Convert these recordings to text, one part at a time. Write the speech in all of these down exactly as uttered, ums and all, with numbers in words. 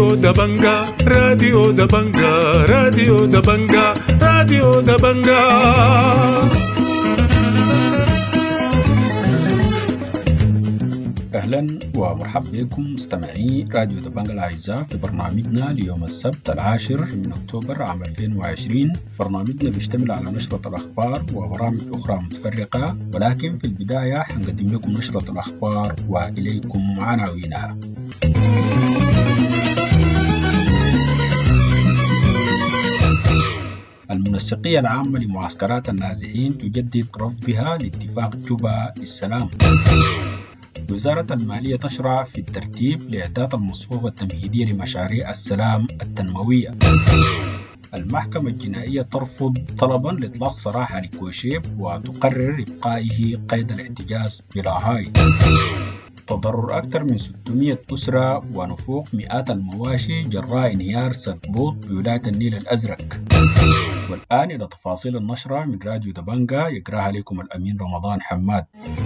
راديو دبنجا راديو دبنجا راديو دبنجا راديو دبنجا. أهلا ومرحبا بكم مستمعي راديو دبنجا الأعزاء في برنامجنا ليوم السبت العاشر من أكتوبر عام ألفين وعشرين. برنامجنا بيشتمل على نشرة الأخبار وبرامج أخرى متفرقة، ولكن في البداية حنقدم لكم نشرة الأخبار وإليكم عناوينها. المنسقية العامة لمعسكرات النازحين تجدد رفضها لاتفاق جوبا للسلام. وزارة المالية تشرع في الترتيب لإعداد المصفوفة التمهيدية لمشاريع السلام التنموية. المحكمة الجنائية ترفض طلبا لإطلاق سراح لكوشيب وتقرر إبقائه قيد الاحتجاز بلاهاي. تضرر أكثر من ستمائة أسرة ونفوق مئات المواشي جراء انهيار سدبوط بولاية النيل الأزرق. والآن إلى تفاصيل النشرة من راديو دبنجا، يقرأها لكم الأمين رمضان حماد.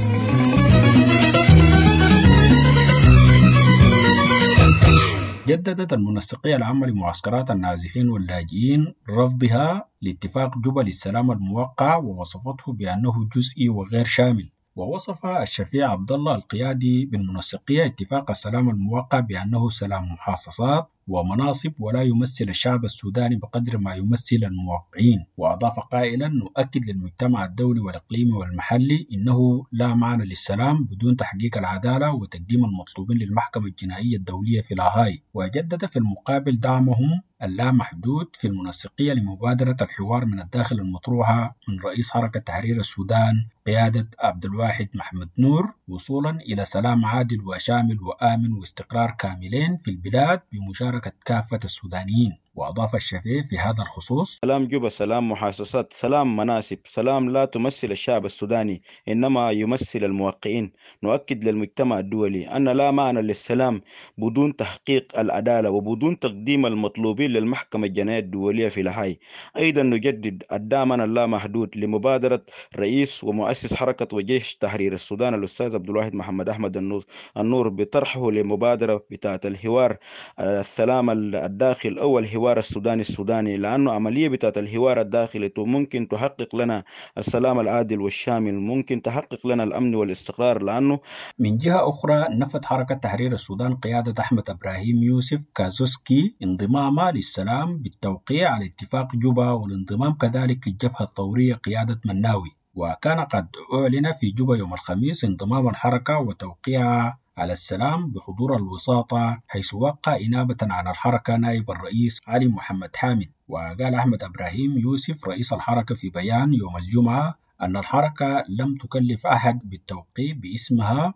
جددت المنسقية العامة لمعسكرات النازحين واللاجئين رفضها لاتفاق جوبا للسلام الموقع، ووصفته بأنه جزئي وغير شامل. ووصف الشفيع عبد الله القيادي بالمنسقية اتفاق السلام الموقع بأنه سلام محاصصات ومناصب ولا يمثل الشعب السوداني بقدر ما يمثل الموقعين. وأضاف قائلا: نؤكد للمجتمع الدولي والإقليمي والمحلي إنه لا معنى للسلام بدون تحقيق العدالة وتقديم المطلوبين للمحكمة الجنائية الدولية في لاهاي. وجدد في المقابل دعمهم اللامحدود في المنسقية لمبادرة الحوار من الداخل المطروحة من رئيس حركة تحرير السودان قيادة عبد الواحد محمد نور وصولا إلى سلام عادل وشامل وآمن واستقرار كاملين في البلاد بمشاركة كافة السودانيين. وأضاف الشفيع في هذا الخصوص: سلام جوبا سلام محاصصات، سلام مناسب، سلام لا تمثل الشعب السوداني إنما يمثل الموقعين. نؤكد للمجتمع الدولي أن لا معنى للسلام بدون تحقيق العدالة وبدون تقديم المطلوبين للمحكمة الجنائية الدولية في لاهاي. أيضا نجدد الدعم اللامحدود لمبادرة رئيس ومؤسس حركة وجيش تحرير السودان الأستاذ عبد الواحد محمد أحمد النور النور بطرحه لمبادرة بتاعة الحوار السلام الداخل أو الحوار السوداني السوداني، لأنه عملية بتاعة الحوار الداخلي ممكن تحقق لنا السلام العادل والشامل، ممكن تحقق لنا الأمن والاستقرار. لأنه من جهة أخرى نفت حركة تحرير السودان قيادة أحمد إبراهيم يوسف كازوسكي انضمامها للسلام بالتوقيع على اتفاق جوبا، والانضمام كذلك للجبهة الثورية قيادة مناوي. وكان قد أعلن في جوبا يوم الخميس انضمام الحركة وتوقيعها على السلام بحضور الوساطة، حيث وقع إنابة عن الحركة نائب الرئيس علي محمد حامد. وقال أحمد إبراهيم يوسف رئيس الحركة في بيان يوم الجمعة أن الحركة لم تكلف أحد بالتوقيع باسمها،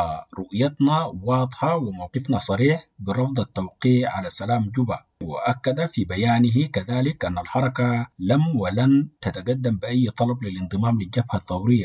ورؤيتنا واضحة وموقفنا صريح برفض التوقيع على سلام جوبا. وأكد في بيانه كذلك أن الحركة لم ولن تتقدم بأي طلب للانضمام للجبهة الثورية.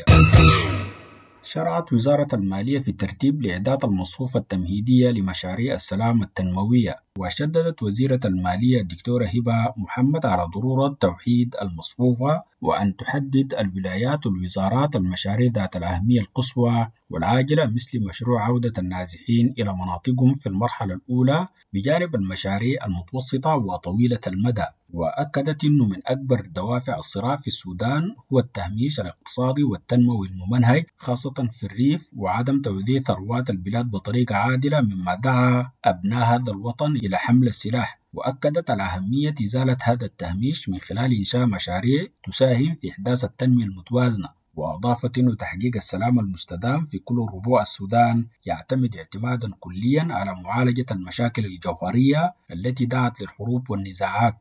شرعت وزارة المالية في ترتيب لإعداد المصفوفة التمهيدية لمشاريع السلام التنموية. وشددت وزيرة المالية الدكتورة هبة محمد على ضرورة توحيد المصفوفة وأن تحدد الولايات والوزارات المشاريع ذات الأهمية القصوى والعاجلة، مثل مشروع عودة النازحين إلى مناطقهم في المرحلة الأولى، بجانب المشاريع المتوسطة وطويلة المدى. وأكدت أنه من أكبر دوافع الصراع في السودان هو التهميش الاقتصادي والتنموي الممنهج، خاصة في الريف، وعدم توزيع ثروات البلاد بطريقة عادلة، مما دعا أبناء هذا الوطن إلى حمل السلاح. وأكدت على أهمية إزالة هذا التهميش من خلال إنشاء مشاريع تساهم في إحداث التنمية المتوازنة. وأضافت أن تحقيق السلام المستدام في كل ربوع السودان يعتمد اعتمادا كليا على معالجة المشاكل الجوهرية التي دعت للحروب والنزاعات.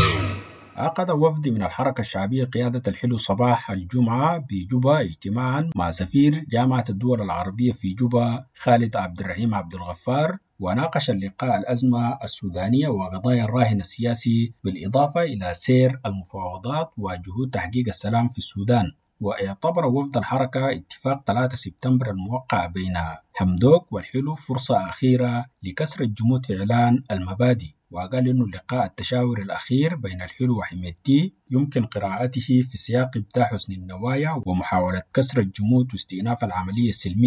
عقد وفد من الحركة الشعبية قيادة الحلو صباح الجمعة بجوبا اجتماعا مع سفير جامعة الدول العربية في جوبا خالد عبد الرحيم عبد الغفار، وناقش اللقاء الأزمة السودانية وقضايا الراهن السياسي، بالإضافة إلى سير المفاوضات وجهود تحقيق السلام في السودان. واعتبر وفد الحركة اتفاق ثلاثة سبتمبر الموقع بين حمدوك والحلو فرصة أخيرة لكسر الجمود في إعلان المبادئ. وقال إنه اللقاء التشاوري الأخير بين الحلو وحميدتي يمكن قراءته في سياق إبداء حسن النوايا ومحاولة كسر الجمود واستئناف العملية السلمية.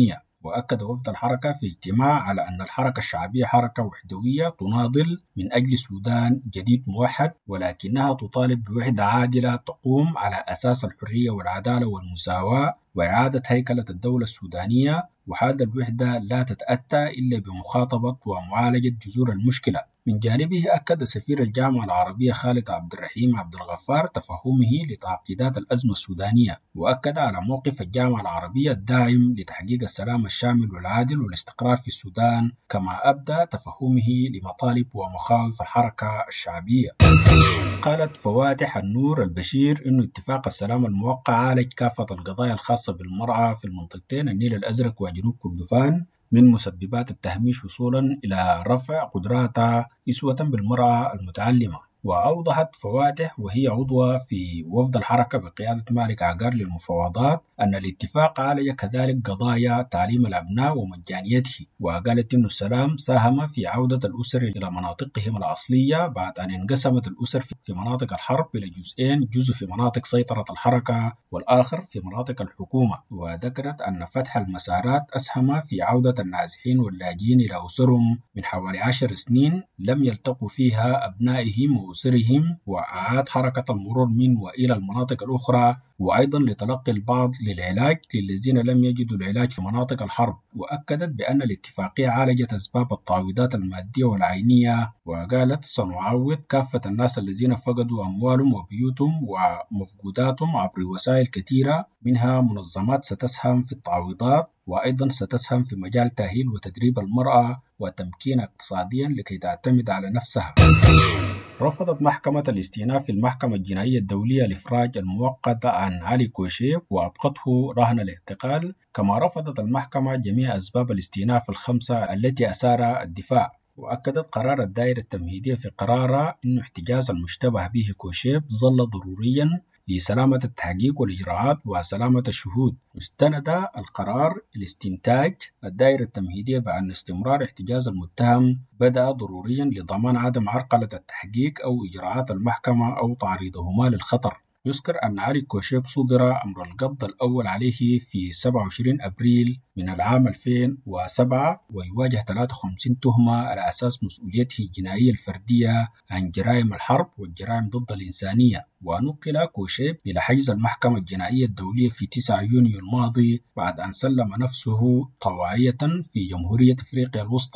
وأكد وفد الحركة في اجتماع على أن الحركة الشعبية حركة وحدوية تناضل من أجل سودان جديد موحد، ولكنها تطالب بوحدة عادلة تقوم على أساس الحرية والعدالة والمساواة وإعادة هيكلة الدولة السودانية، وهذا الوحدة لا تتأتى إلا بمخاطبة ومعالجة جذور المشكلة. من جانبه أكد سفير الجامعة العربية خالد عبد الرحيم عبد الغفار تفهمه لتعقيدات الأزمة السودانية، وأكد على موقف الجامعة العربية الداعم لتحقيق السلام الشامل والعادل والاستقرار في السودان، كما أبدى تفهمه لمطالب ومخاوف الحركة الشعبية. قالت فواتح النور البشير إن اتفاق السلام الموقع عالج كافة القضايا الخاصة بالمرأة في المنطقتين النيل الأزرق وجنوب كردفان، من مسببات التهميش وصولا إلى رفع قدراتها إسوة بالمرأة المتعلمة. وأوضحت فواتح وهي عضوة في وفد الحركة بقيادة مالك عقار للمفاوضات أن الاتفاق عالج كذلك قضايا تعليم الأبناء ومجانيته، وقالت أن السلام ساهم في عودة الأسر إلى مناطقهم الأصلية بعد أن انقسمت الأسر في مناطق الحرب إلى جزئين، جزء في مناطق سيطرة الحركة والآخر في مناطق الحكومة. وذكرت أن فتح المسارات أسهم في عودة النازحين واللاجئين إلى أسرهم من حوالي عشر سنين لم يلتقوا فيها أبنائهم وأسرهم، وأعاد حركة المرور من وإلى المناطق الأخرى، وأيضا لتلقي البعض للعلاج للذين لم يجدوا العلاج في مناطق الحرب. وأكدت بأن الاتفاقية عالجت أسباب التعويضات المادية والعينية، وقالت سنعوض كافة الناس الذين فقدوا أموالهم وبيوتهم ومفقوداتهم عبر وسائل كثيرة، منها منظمات ستسهم في التعويضات، وأيضا ستسهم في مجال تأهيل وتدريب المرأة وتمكينها اقتصاديا لكي تعتمد على نفسها. رفضت محكمة الاستئناف في المحكمة الجنائية الدولية الإفراج المؤقت عن علي كوشيب وأبقته رهن الاعتقال، كما رفضت المحكمة جميع أسباب الاستئناف الخمسة التي أثار الدفاع. وأكدت قرار الدائرة التمهيدية في قرارها أن احتجاز المشتبه به كوشيب ظل ضروريا لسلامة التحقيق والإجراءات وسلامة الشهود. استند القرار الاستنتاج الدائرة التمهيدية بأن استمرار احتجاز المتهم بدأ ضروريا لضمان عدم عرقلة التحقيق أو إجراءات المحكمة أو تعريضهما للخطر. يذكر أن علي كوشيب صدر أمر القبض الأول عليه في سبعة وعشرين أبريل من العام ألفين وسبعة، ويواجه ثلاثة وخمسين تهمة على أساس مسؤوليته الجنائية الفردية عن جرائم الحرب والجرائم ضد الإنسانية. ونقل كوشيب إلى حجز المحكمة الجنائية الدولية في تسعة يونيو الماضي بعد أن سلم نفسه طوعية في جمهورية أفريقيا الوسطى.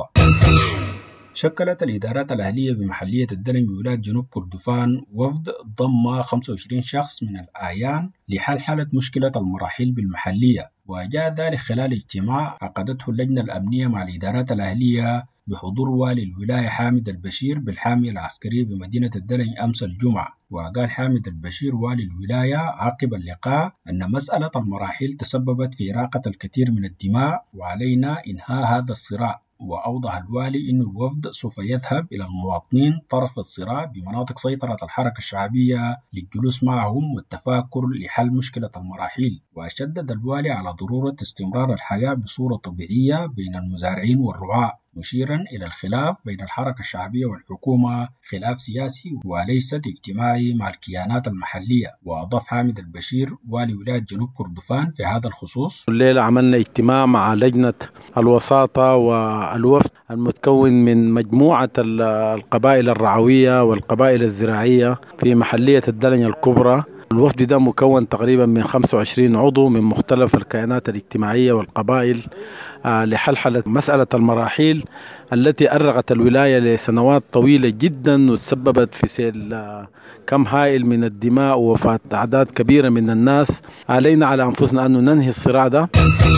شكلت الإدارات الأهلية بمحلية الدلم بولاية جنوب كردفان وفد ضم خمسة وعشرين شخص من الأعيان لحل حالة مشكلة المراحيل بالمحلية، وجاء ذلك خلال اجتماع عقدته اللجنة الأمنية مع الإدارات الأهلية بحضور والي الولاية حامد البشير بالحامية العسكرية بمدينة الدلم أمس الجمعة. وقال حامد البشير والي الولاية عقب اللقاء أن مسألة المراحيل تسببت في إراقة الكثير من الدماء وعلينا إنهاء هذا الصراع. وأوضح الوالي أن الوفد سوف يذهب إلى المواطنين طرف الصراع بمناطق سيطرة الحركة الشعبية للجلوس معهم والتفاكر لحل مشكلة المراحيل. وشدد الوالي على ضرورة استمرار الحياة بصورة طبيعية بين المزارعين والرعاة، مشيرا إلى الخلاف بين الحركة الشعبية والحكومة خلاف سياسي وليست اجتماعي مع الكيانات المحلية. وأضاف حامد البشير والي ولاية جنوب كردفان في هذا الخصوص: الليلة عملنا اجتماع مع لجنة الوساطة والوفد المتكون من مجموعة القبائل الرعوية والقبائل الزراعية في محلية الدلن الكبرى. الوفد ده مكون تقريبا من خمسة وعشرين عضو من مختلف الكيانات الاجتماعية والقبائل لحل مسألة المراحيل التي أرغت الولاية لسنوات طويلة جدا وتسببت في سيل كم هائل من الدماء ووفاة أعداد كبيرة من الناس. علينا على أنفسنا أن ننهي الصراع ده.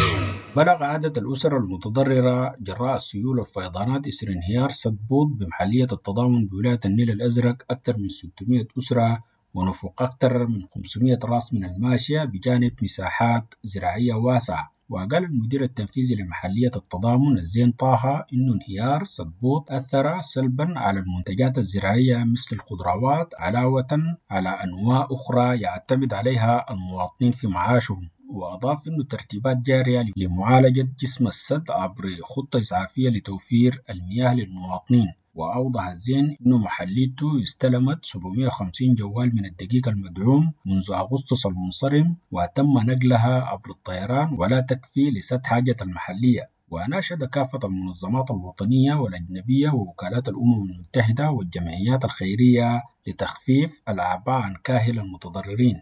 بلغ عدد الأسر المتضررة جراء السيول والفيضانات إثر انهيار سد بود بمحلية التضامن بولاية النيل الأزرق أكثر من ستمائة أسرة ونفوق أكثر من خمسمائة راس من الماشية بجانب مساحات زراعية واسعة. وقال المدير التنفيذي لمحلية التضامن الزين طه إنه انهيار سد بود أثر سلبا على المنتجات الزراعية مثل الخضروات علاوة على أنواع أخرى يعتمد عليها المواطنين في معاشهم. وأضاف أنه ترتيبات جارية لمعالجة جسم السد عبر خطة إسعافية لتوفير المياه للمواطنين. وأوضح الزين أنه محليته استلمت سبعمائة وخمسين جوال من الدقيق المدعوم منذ أغسطس المنصرم وتم نقلها عبر الطيران ولا تكفي لسد حاجة المحلية. وناشد كافة المنظمات الوطنية والأجنبية ووكالات الأمم المتحدة والجمعيات الخيرية لتخفيف الأعباء عن كاهل المتضررين.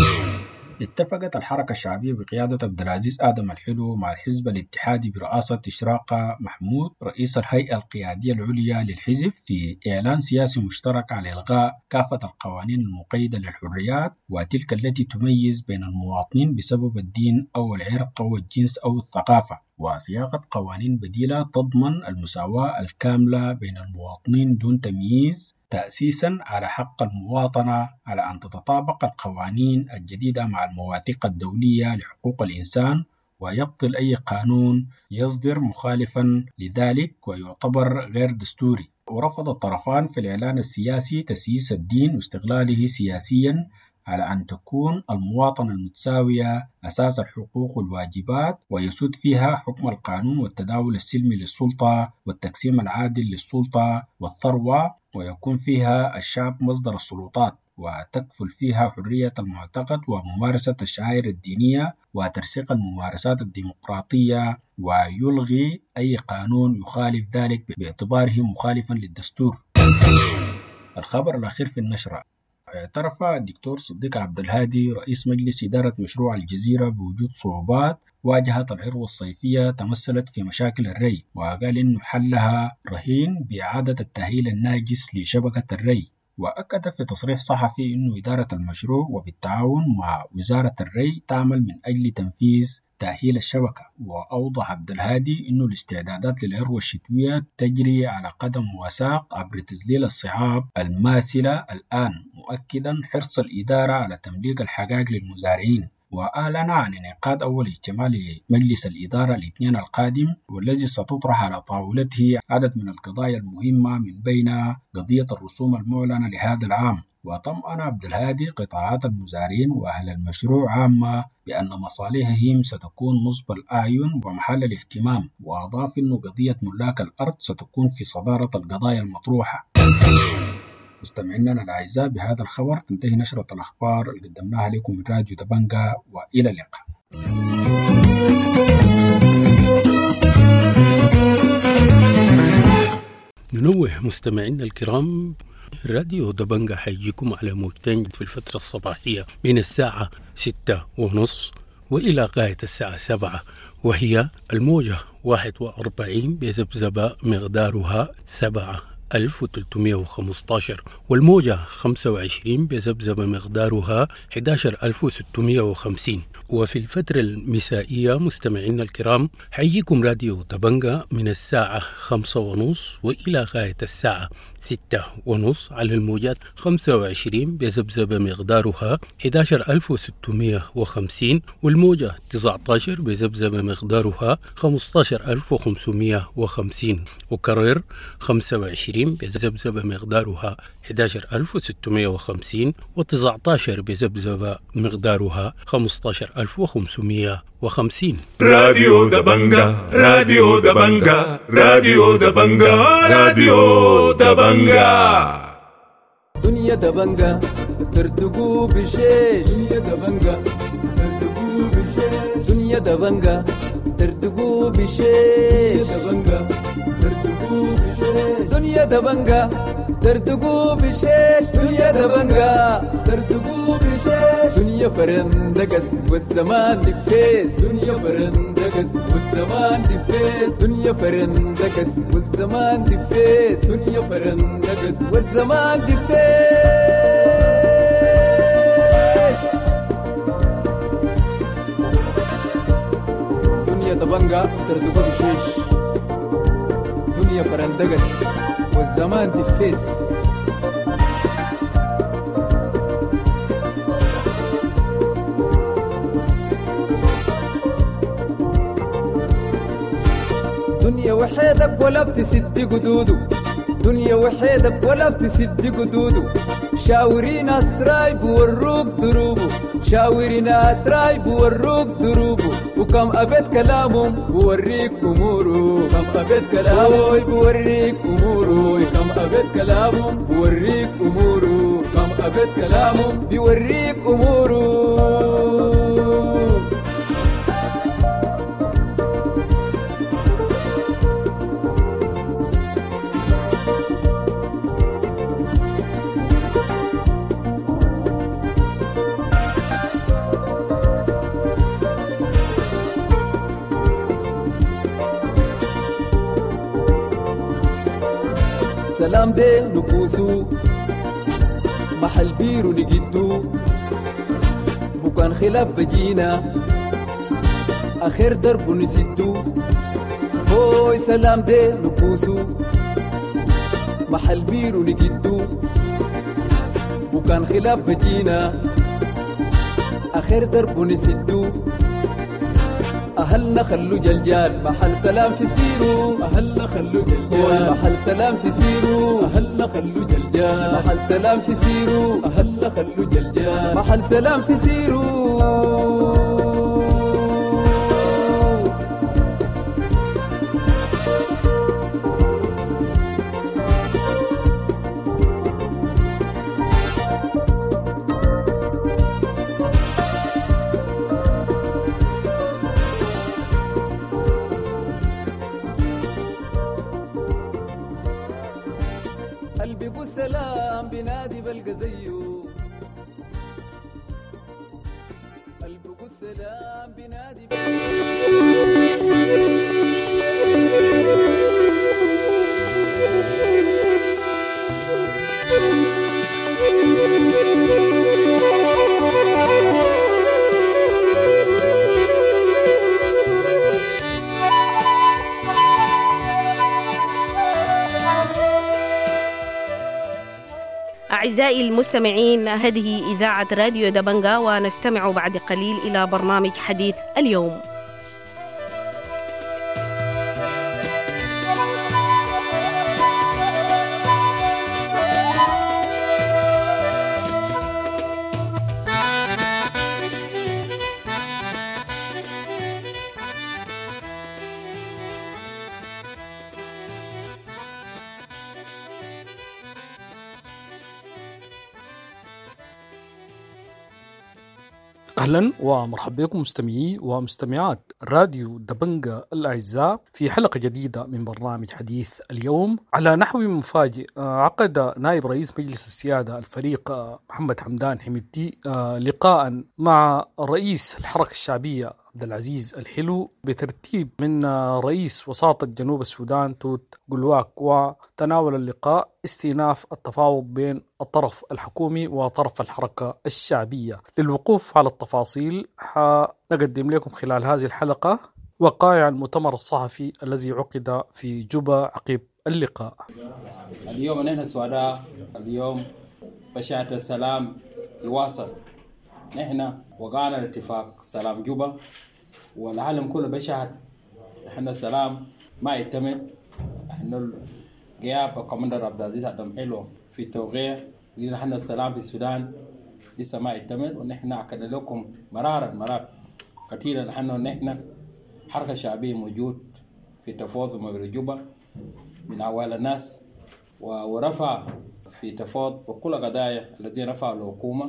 اتفقت الحركة الشعبية بقيادة عبد العزيز آدم الحلو مع الحزب الاتحادي برئاسة إشراقة محمود رئيس الهيئة القيادية العليا للحزب في إعلان سياسي مشترك على إلغاء كافة القوانين المقيدة للحريات وتلك التي تميز بين المواطنين بسبب الدين أو العرق أو الجنس أو الثقافة، وصياغة قوانين بديلة تضمن المساواة الكاملة بين المواطنين دون تمييز، تأسيساً على حق المواطنة على أن تتطابق القوانين الجديدة مع المواثيق الدولية لحقوق الإنسان ويبطل أي قانون يصدر مخالفاً لذلك ويعتبر غير دستوري. ورفض الطرفان في الإعلان السياسي تسييس الدين واستغلاله سياسياً على أن تكون المواطنة المتساوية أساس الحقوق والواجبات ويسود فيها حكم القانون والتداول السلمي للسلطة والتقسيم العادل للسلطة والثروة، ويكون فيها الشعب مصدر السلطات، وتكفل فيها حرية المعتقد وممارسة الشعائر الدينية وترسيخ الممارسات الديمقراطية، ويلغي أي قانون يخالف ذلك باعتباره مخالفا للدستور. الخبر الأخير في النشرة: اعترف الدكتور صديق عبد الهادي رئيس مجلس إدارة مشروع الجزيرة بوجود صعوبات واجهت العروة الصيفية تمثلت في مشاكل الري، وقال إنه حلها رهين بإعادة التأهيل الناجس لشبكة الري. وأكد في تصريح صحفي إنه إدارة المشروع وبالتعاون مع وزارة الري تعمل من أجل تنفيذ تأهيل الشبكة. وأوضح عبد الهادي إنه الاستعدادات للعروة الشتوية تجري على قدم وساق عبر تذليل الصعاب الماثلة الآن، مؤكدا حرص الإدارة على تمليك الحقائق للمزارعين. وأعلن عن انعقاد أول اجتماع لمجلس الإدارة الاثنين القادم، والذي ستطرح على طاولته عدد من القضايا المهمة من بين قضية الرسوم المعلنة لهذا العام. وطمأن عبد الهادي قطاعات المزارعين وأهل المشروع عامة بأن مصالحهم ستكون نصب الأعين ومحل الاهتمام، وأضاف أن قضية ملاك الأرض ستكون في صدارة القضايا المطروحة. مستمعينا الأعزاء، بهذا الخبر تنتهي نشرة الأخبار اللي قدمناها لكم من راديو دبنجة، وإلى اللقاء. ننوه مستمعينا الكرام، راديو دبنجة حيجيكم على موجتين في الفترة الصباحية من الساعة ستة ونصف وإلى غاية الساعة سبعة، وهي الموجة واحد وأربعين بذبذبة مقدارها سبعة ألف وثلاثمائة وخمسة عشر، والموجة خمسة وعشرين بذبذبة مقدارها أحد عشر ألف وستمائة وخمسين. وفي الفترة المسائية مستمعينا الكرام حييكم راديو دبنجة من الساعة خمسة ونصف وإلى غاية الساعة ستة ونصف على الموجات خمسة وعشرين بذبذبة مقدارها أحد عشر ألف وستمائة وخمسين، والموجة تسعة عشر بذبذبة مقدارها خمسة عشر ألف وخمسمائة وخمسين، وكرر خمسة وعشرين بذبذبة مقدارها أحد عشر ألف وستمائة وخمسين، وتسعة عشر بذبذبة مقدارها خمسة عشر ألف وخمسمائة وخمسين. راديو دبنجة، راديو دبنجة، راديو دبنجة، راديو دبنجة. دنيا دبنجة ترتقو بشيش، دنيا دبنجة ترتقو بشيش، دنيا دبنجة ترتقو بشيش، دبنجة ترتقو بشيش، دنيا دبنجة ترتقو بشيش، دنيا دبنجة ترتقو بشيش، دنيا فرندقس والزمان دفيس، دنيا فرندقس والزمان دفيس، دنيا فرندقس والزمان دفيس، دنيا فرندقس والزمان دفيس. دنيا دبنجة ترتقو بشيش، دنيا فرندقس والزمان دفيس. دنيا وحيدك ولا بتسد قدوده، دنيا وحيدك ولا بتسد قدوده، شاوري ناس راي بوروك دروبه شاوري ناس راي بوروك دروبه وكم أبد كلامهم بوريك أموره كم أبد كلامهم بوريك أموره كم أبد كلامهم بوريك أموره كم أبد كلامهم بوريك أموره. سلام دي نبوسو محل بيرو نجدو بكان خلاف بجينا آخر درب نسدو هوي سلام دي نبوسو محل بيرو نجدو بكان خلاف بجينا آخر درب نسدو أهلنا خلو جلجال محل سلام في سيرو أهلنا خلو جلجال محل سلام في سيرو أهلنا خلو جلجال محل سلام في سيرو أهلنا خلو جلجال محل سلام في سيرو. قلبي قول سلام بنادي بلقى زيه قلبي قول سلام بنادي أعزائي المستمعين، هذه إذاعة راديو دبنجا، ونستمع بعد قليل إلى برنامج حديث اليوم. أهلا ومرحبا بكم مستمعي ومستمعات راديو دبنجا الأعزاء في حلقة جديدة من برنامج حديث اليوم. على نحو مفاجئ عقد نائب رئيس مجلس السيادة الفريق محمد حمدان حميدتي لقاء مع رئيس الحركة الشعبية عبد العزيز الحلو بترتيب من رئيس وساطة جنوب السودان توت جلواك، وتناول اللقاء استئناف التفاوض بين الطرف الحكومي وطرف الحركة الشعبية. للوقوف على التفاصيل حنقدم لكم خلال هذه الحلقة وقائع المؤتمر الصحفي الذي عقد في جوبا عقب اللقاء. اليوم نحن السوداء، اليوم بشاعة السلام يواصل. نحن وقعنا اتفاق سلام جوبا والعالم كله بيشهد نحن السلام ما يتمت. نحن غياب الكوماندر عبد العزيز ادم حلو في التوقيع، نحن السلام في السودان لسه ما يتمت. ونحن عقدنا لكم مرارا مرات كثيرا نحن نحن حركة شعبية موجود في تفاوض مع جوبا من أوائل الناس، ورفع في تفاوض بكل قضايا التي رفعها الحكومة،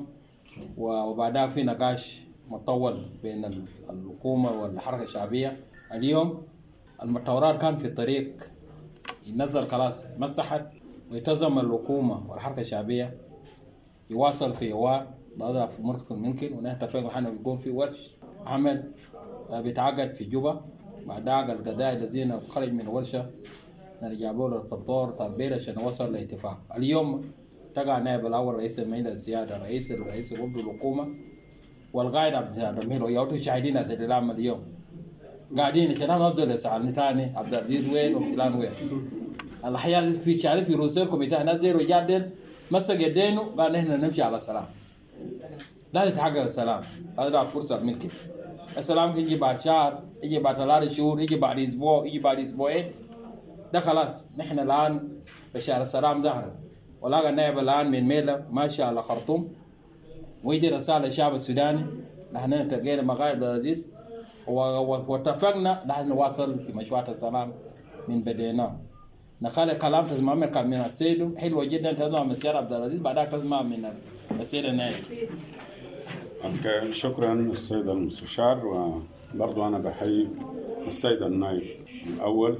وبعدها في نقاش مطول بين الحكومة والحركة الشعبية. اليوم المتورات كان في الطريق ينزل خلاص مسحت، ويتزم الحكومة والحركة الشعبية يواصل في حوار بأضرب في مرسكن ممكن، ونتفق نحن بيقوم في ورش عمل بيتعقد في جوبا. بعدها القضايا الذين خرج من ورشة نرجعوا له الطبطور طالبين عشان نوصل لاتفاق. اليوم تقع نائب الأول رئيس المجلس السيادة رئيس رئيس وفد الحكومة والقائد عبد العزيز الرميل ويوتو شاهدين هذا الكلام. اليوم قاعدين عشان ما أفضل يسألني تاني عبد العزيز وين وفلان وين. الأحيان في شارع في روسيا كوميتاه نزل وجادل مسك يدينه قال نحن نمشي على السلام، لا تتحقق السلام. هذا فرصة ممكن السلام يجي بعد شهر، يجي بعد ثلاث شهور، يجي بعد أسبوع، يجي بعد أسبوعين. ده خلاص نحن الآن بشار السلام ظهر، ولقى النائب الآن من ميلا ماشي على خرطوم، ويجي رسالة للشعب السوداني. نحن التقينا مع قائد عبد العزيز واتفقنا نحن نواصل في مشروع السلام من بدينا. نخلي كلام تسمع من كان من السيد حلوة جدا، تسمع من السيد عبد العزيز بعدها تسمع من السيد النائب. شكرا السيد المستشار، وبرضو أنا بحيي السيد النائب الأول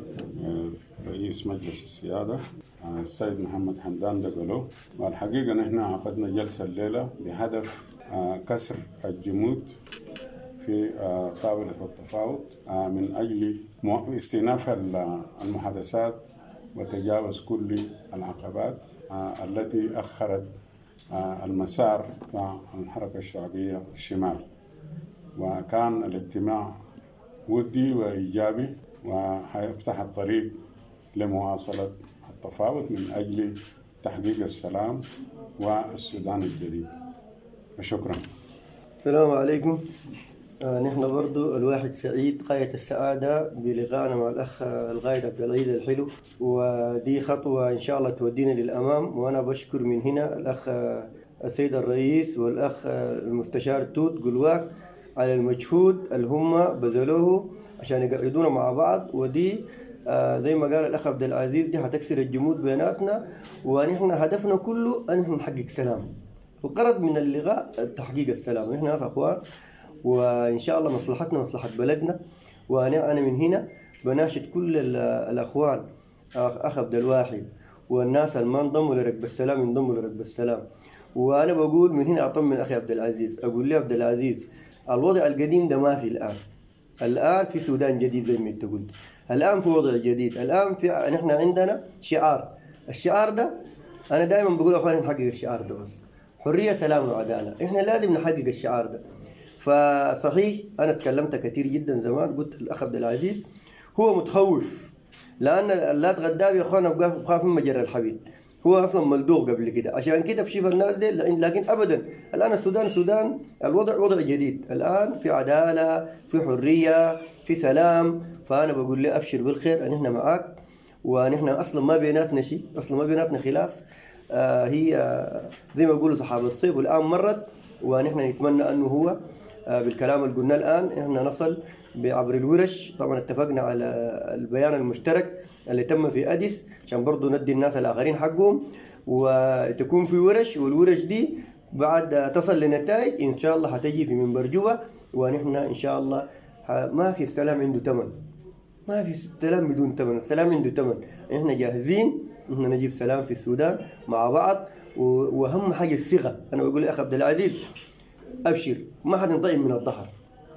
رئيس مجلس السيادة السيد محمد حمدان دقلو. والحقيقة نحن عقدنا جلسة الليلة بهدف كسر الجمود في طاولة التفاوض من أجل استئناف المحادثات وتجاوز كل العقبات التي أخرت المسار بتاع الحركة الشعبية الشمال. وكان الاجتماع ودي وإيجابي وهيفتح الطريق لمواصلة التفاوض من أجل تحقيق السلام والسودان الجديد. وشكرا. السلام عليكم. آه نحن برضو الواحد سعيد غاية السعادة بلقائنا مع الأخ القائد عبد العزيز الحلو، ودي خطوة إن شاء الله تودينا للأمام. وأنا بشكر من هنا الأخ السيد الرئيس والأخ المستشار توت قلواك على المجهود اللي هم بذلوه عشان يقعدونا مع بعض. ودي آه زي ما قال الأخ عبد العزيز دي هتكسر الجمود بيناتنا، ونحن هدفنا كله أن نحن نحقق سلام. الغرض من اللقاء تحقيق السلام. نحن ناس أخوان، وإن شاء الله مصلحتنا مصلحة بلدنا. وأنا أنا من هنا بناشد كل الأخوان أخ عبد الواحد والناس اللي ما انضموا لركب السلام ينضموا لركب السلام. وأنا بقول من هنا أطمن أخي عبد العزيز، أقول له عبد العزيز الوضع القديم ده ما في الآن. الآن في سودان جديد زي ما أنت قلت، الآن في وضع جديد. الآن في نحن عندنا شعار، الشعار ده أنا دائما بقول أخواني نحقق الشعار ده بس، حرية سلام وعدالة. إحنا لازم نحقق الشعار ده. فصحيح أنا تكلمت كثير جدا زمان، قلت الأخ عبد العزيز هو متخوف لأن اللات غدابي أخوانا بخاف من مجرى الحبيب، هو أصلا ملدوغ قبل كده، عشان كده بشوف الناس دي. لكن أبدا الآن السودان السودان الوضع وضع جديد، الآن في عدالة، في حرية، في سلام. فأنا بقول له أبشر بالخير، أن إحنا معاك، ونحن أصلا ما بيناتنا شيء، أصلا ما بيناتنا خلاف. آه هي آه زي ما يقولوا صحاب الصيف والآن مرت، ونحن نتمنى أنه هو آه بالكلام اللي قلنا الآن إحنا نصل بعبر الورش. طبعا اتفقنا على البيان المشترك اللي تم في أديس عشان برضو ندي الناس الآخرين حقهم، وتكون في ورش، والورش دي بعد تصل لنتائج إن شاء الله هتجي في منبر جوبا. ونحن إن شاء الله ما في السلام عنده ثمن، ما في سلام بدون ثمن، السلام عنده ثمن. إحنا جاهزين إحنا نجيب سلام في السودان مع بعض. وأهم حاجة الثقة. أنا بقول لأخ عبد العزيز أبشر، ما حد ينطعم من الظهر،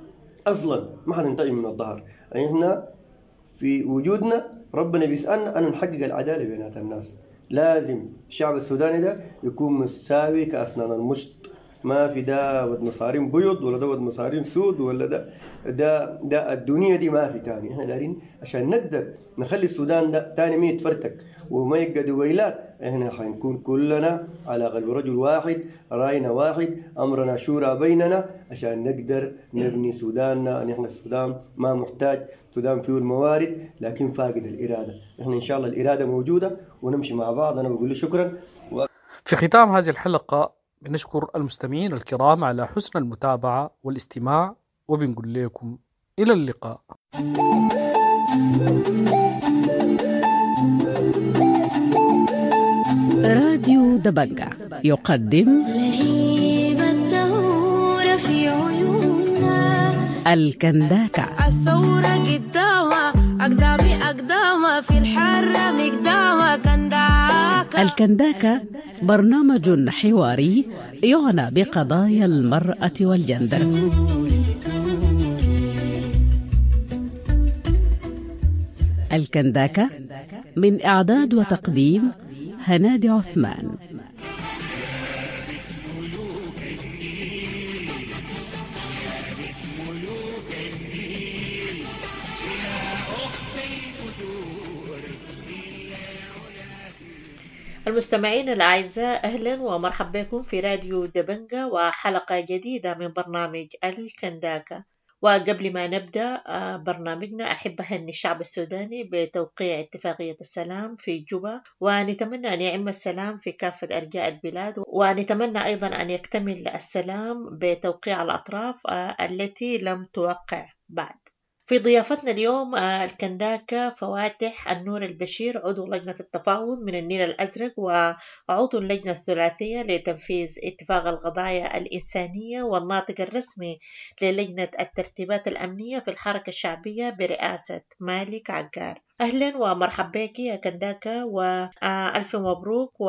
أصلا ما حد ينطعم من الظهر. إحنا في وجودنا ربنا بيسألنا أن نحقق العدالة بينات الناس. لازم الشعب السوداني ده يكون مساوي كأسنان المشط، ما في ده ود مصارين بيض ولا ده ود مصارين سود ولا ده ده ده الدنيا دي ما في تاني. احنا دارين عشان نقدر نخلي السودان ده تاني ما يتفرتك وما يبقى دويلات. احنا حنكون كلنا على قلب رجل واحد، راينا واحد، امرنا شورى بيننا عشان نقدر نبني سوداننا. نحن السودان ما محتاج، السودان فيه الموارد لكن فاقد الإرادة. احنا ان شاء الله الإرادة موجودة ونمشي مع بعض. انا بقول له شكرا. و... في ختام هذه الحلقة بنشكر المستمعين الكرام على حسن المتابعة والاستماع، وبنقول لكم إلى اللقاء. راديو دبنجة يقدم لهيب الثورة في عيوننا، الكنداكة. الثورة قدامها أقدامي أقدامها في الحرة مقدامها كنداكة. الكنداكة برنامج حواري يعنى بقضايا المرأة والجندر. الكنداكة من إعداد وتقديم هنادي عثمان. المستمعين الأعزاء، أهلا ومرحبا بكم في راديو دبنجة وحلقة جديدة من برنامج الكنداكة. وقبل ما نبدأ برنامجنا أحب أهني الشعب السوداني بتوقيع اتفاقية السلام في جوبا، ونتمنى أن يعم السلام في كافة أرجاء البلاد، ونتمنى أيضا أن يكتمل السلام بتوقيع الأطراف التي لم توقع بعد. في ضيافتنا اليوم الكنداكا فواتح النور البشير، عضو لجنة التفاوض من النيل الأزرق وعضو اللجنة الثلاثية لتنفيذ اتفاق القضايا الإنسانية والناطق الرسمي للجنة الترتيبات الأمنية في الحركة الشعبية برئاسة مالك عقار. أهلا ومرحبا بك يا كنداكا، وألف مبروك،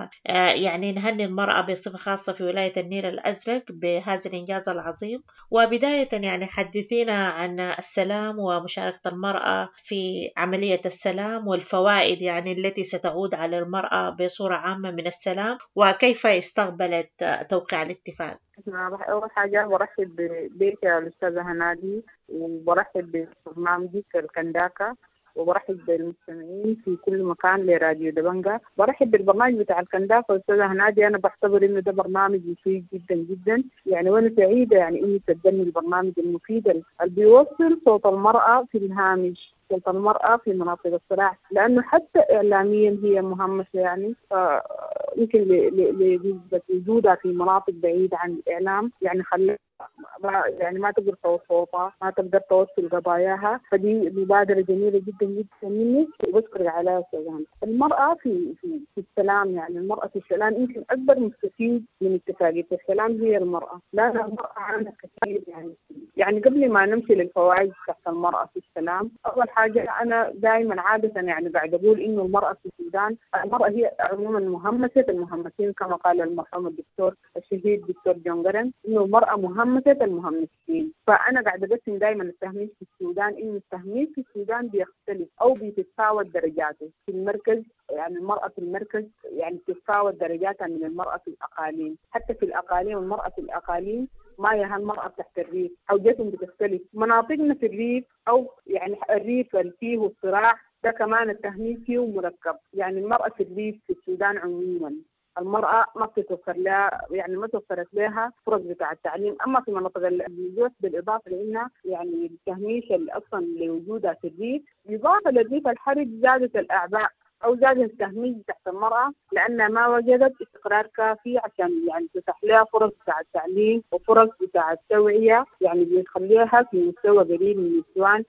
ويعني نهني المرأة بصفة خاصة في ولاية النيل الأزرق بهذا الإنجاز العظيم. وبداية يعني حدثينا عن السلام ومشاركة المرأة في عملية السلام والفوائد يعني التي ستعود على المرأة بصورة عامة من السلام، وكيف استقبلت توقيع الاتفاق. أول حاجة برحب بك يا الأستاذة هنادي، وبرحب ببرنامجك الكنداكا، وبرحب بالمستمعين في كل مكان لراديو دبنجا. برحب بالبرنامج بتاع الكنداكا أستاذة هنادي، أنا بعتبر إنه ده برنامج مفيد جدا جدا يعني، وأنا سعيدة يعني إني تقدمي البرنامج المفيد اللي بيوصل صوت المرأة في الهامش، صوت المرأة في مناطق الصراع، لأنه حتى إعلاميا هي مهمشة يعني، يمكن لنسبة وجودها في مناطق بعيدة عن الإعلام يعني خلي يعني ما تقدر توصل صوتها، ما تقدر توصل قضاياها، فدي مبادرة جميلة جدا جدا مني وبشكرك عليها سيدان. المرأة في في في السلام يعني، المرأة في السلام يمكن أكبر مستفيد من اتفاقية السلام هي المرأة، لأن المرأة عندها كثير يعني. يعني قبل ما نمشي للفوائد تحت المرأة في السلام، أول حاجة أنا دائما عادة يعني قاعد أقول إنه المرأة في السودان، المرأة هي عموما مهمشة المهمشين كما قال المرحوم الدكتور الشهيد دكتور جون قرن، إنه المرأة مهمشة المهمشين. فأنا قاعد أقسم دائما التهميش في السودان إنه التهميش في السودان بيختلف أو بيتفاوت درجاته. في المركز يعني المرأة في المركز يعني تتفاوت درجاتها من المرأة في الأقاليم، حتى في الأقاليم المرأة في الأقاليم ما يها المرأة تحت الريف، حوجتهم بتختلف. مناطقنا في الريف أو يعني الريف اللي فيه الصراع ده كمان التهميش فيه مركب. يعني المرأة في الريف في السودان عموما المرأة ما بتتوفر لها يعني ما توفرت لها فرص بتاع التعليم. أما في مناطق الريف بالإضافة لأنها يعني التهميش اللي أصلا لوجودها في الريف، بالإضافة للريف الحرج زادت الأعباء أو زاد التهميش تحت المرأة، لأنها ما وجدت استقرار كافي عشان يعني تتاح لها فرص بتاع التعليم وفرص بتاع التوعية، يعني بيخليها في مستوى قليل من النسوان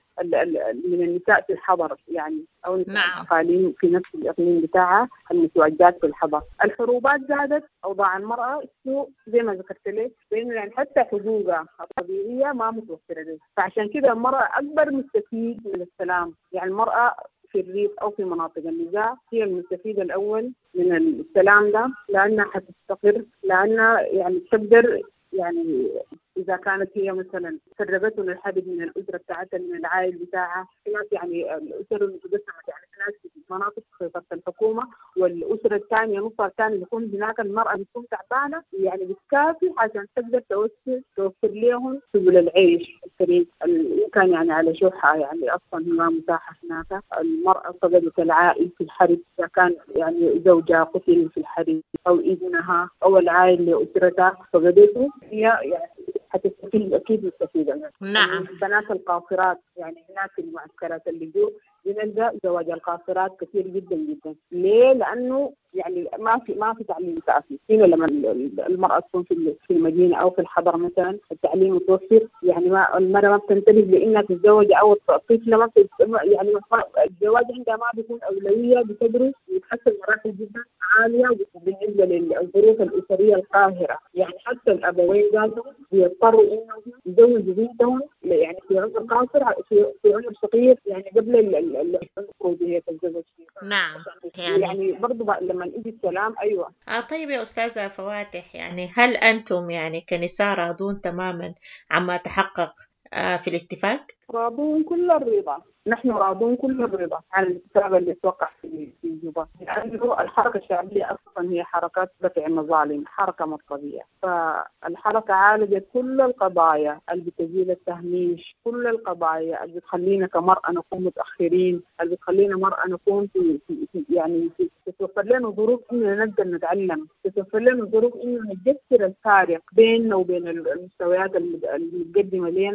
من النساء في الحضر يعني، أو نساء نعم. الأقاليم في نفس الإقليم بتاعها المتواجدات في الحضر. الحروبات زادت أوضاع المرأة السوء زي ما ذكرت لك، لأنه يعني حتى حقوقها الطبيعية ما متوفرة لها، فعشان كده المرأة أكبر مستفيد من السلام. يعني المرأة في الريف أو في مناطق النزاع هي المستفيد الأول من السلام ده، لأنها حتستقر، لأنها يعني تقدر يعني إذا كانت هي مثلا سربته من الحدث من الأسرة بتاعتها من العائل بتاعها، في ناس يعني الأسر المتقسمة يعني في ناس في مناطق خطة الحكومة، والأسرة الثانية نصها الثاني بيكون هناك المرأة بتكون تعبانة يعني بتكافي عشان تقدر توفر توفر لهم سبل العيش الكريم اللي كان يعني على شوحها يعني أصلا هي متاحة هناك. المرأة فقدت العائل في الحرب، إذا كان يعني زوجها قتل في الحرب أو ابنها أو العائل لأسرتها فقدته، هي يعني هتستفيد أكيد مستفيدة. نعم. البنات القاصرات يعني هناك في المعسكرات اللجوء بنلقى زواج القاصرات كثير جدا جدا. ليه؟ لأنه يعني ما في ما في تعليم كافي. هنا لما المرأة تكون في في المدينة أو في الحضر مثلا التعليم متوفر، يعني ما المرأة ما بتنتبه لأنها تتزوج أو الطفلة ما يعني الزواج عندها ما بيكون أولوية، بتدرس وتحصل مراحل جدا عالية بالنسبة للظروف الأسرية القاهرة. يعني حتى الأبوين ذاتهم بيضطروا إنهم يزوجوا بنتهم يعني في عمر قاصر في في عمر صغير يعني قبل المفروض هي تتزوج فيه. نعم. يعني, يعني برضه لما يجي السلام أيوة. آه طيب يا أستاذة فواتح، يعني هل أنتم يعني كنساء راضون تماما عما تحقق آه في الاتفاق؟ راضون كل الرضا، نحن راضون كل الرضا عن الاتفاق اللي توقع في في جوبا، لأنه الحركة الشعبية أصلا هي حركات دفع المظالم، حركة مركزية، فالحركة عالجت كل القضايا اللي بتزيل التهميش، كل القضايا اللي بتخلينا كمرأة نكون متأخرين، اللي بتخلينا مرأة نكون في, في, في يعني في تتوفر لنا ظروف إننا نقدر نتعلم، تتوفر لنا ظروف إننا نجسر الفارق بيننا وبين المستويات المتقدمة لنا في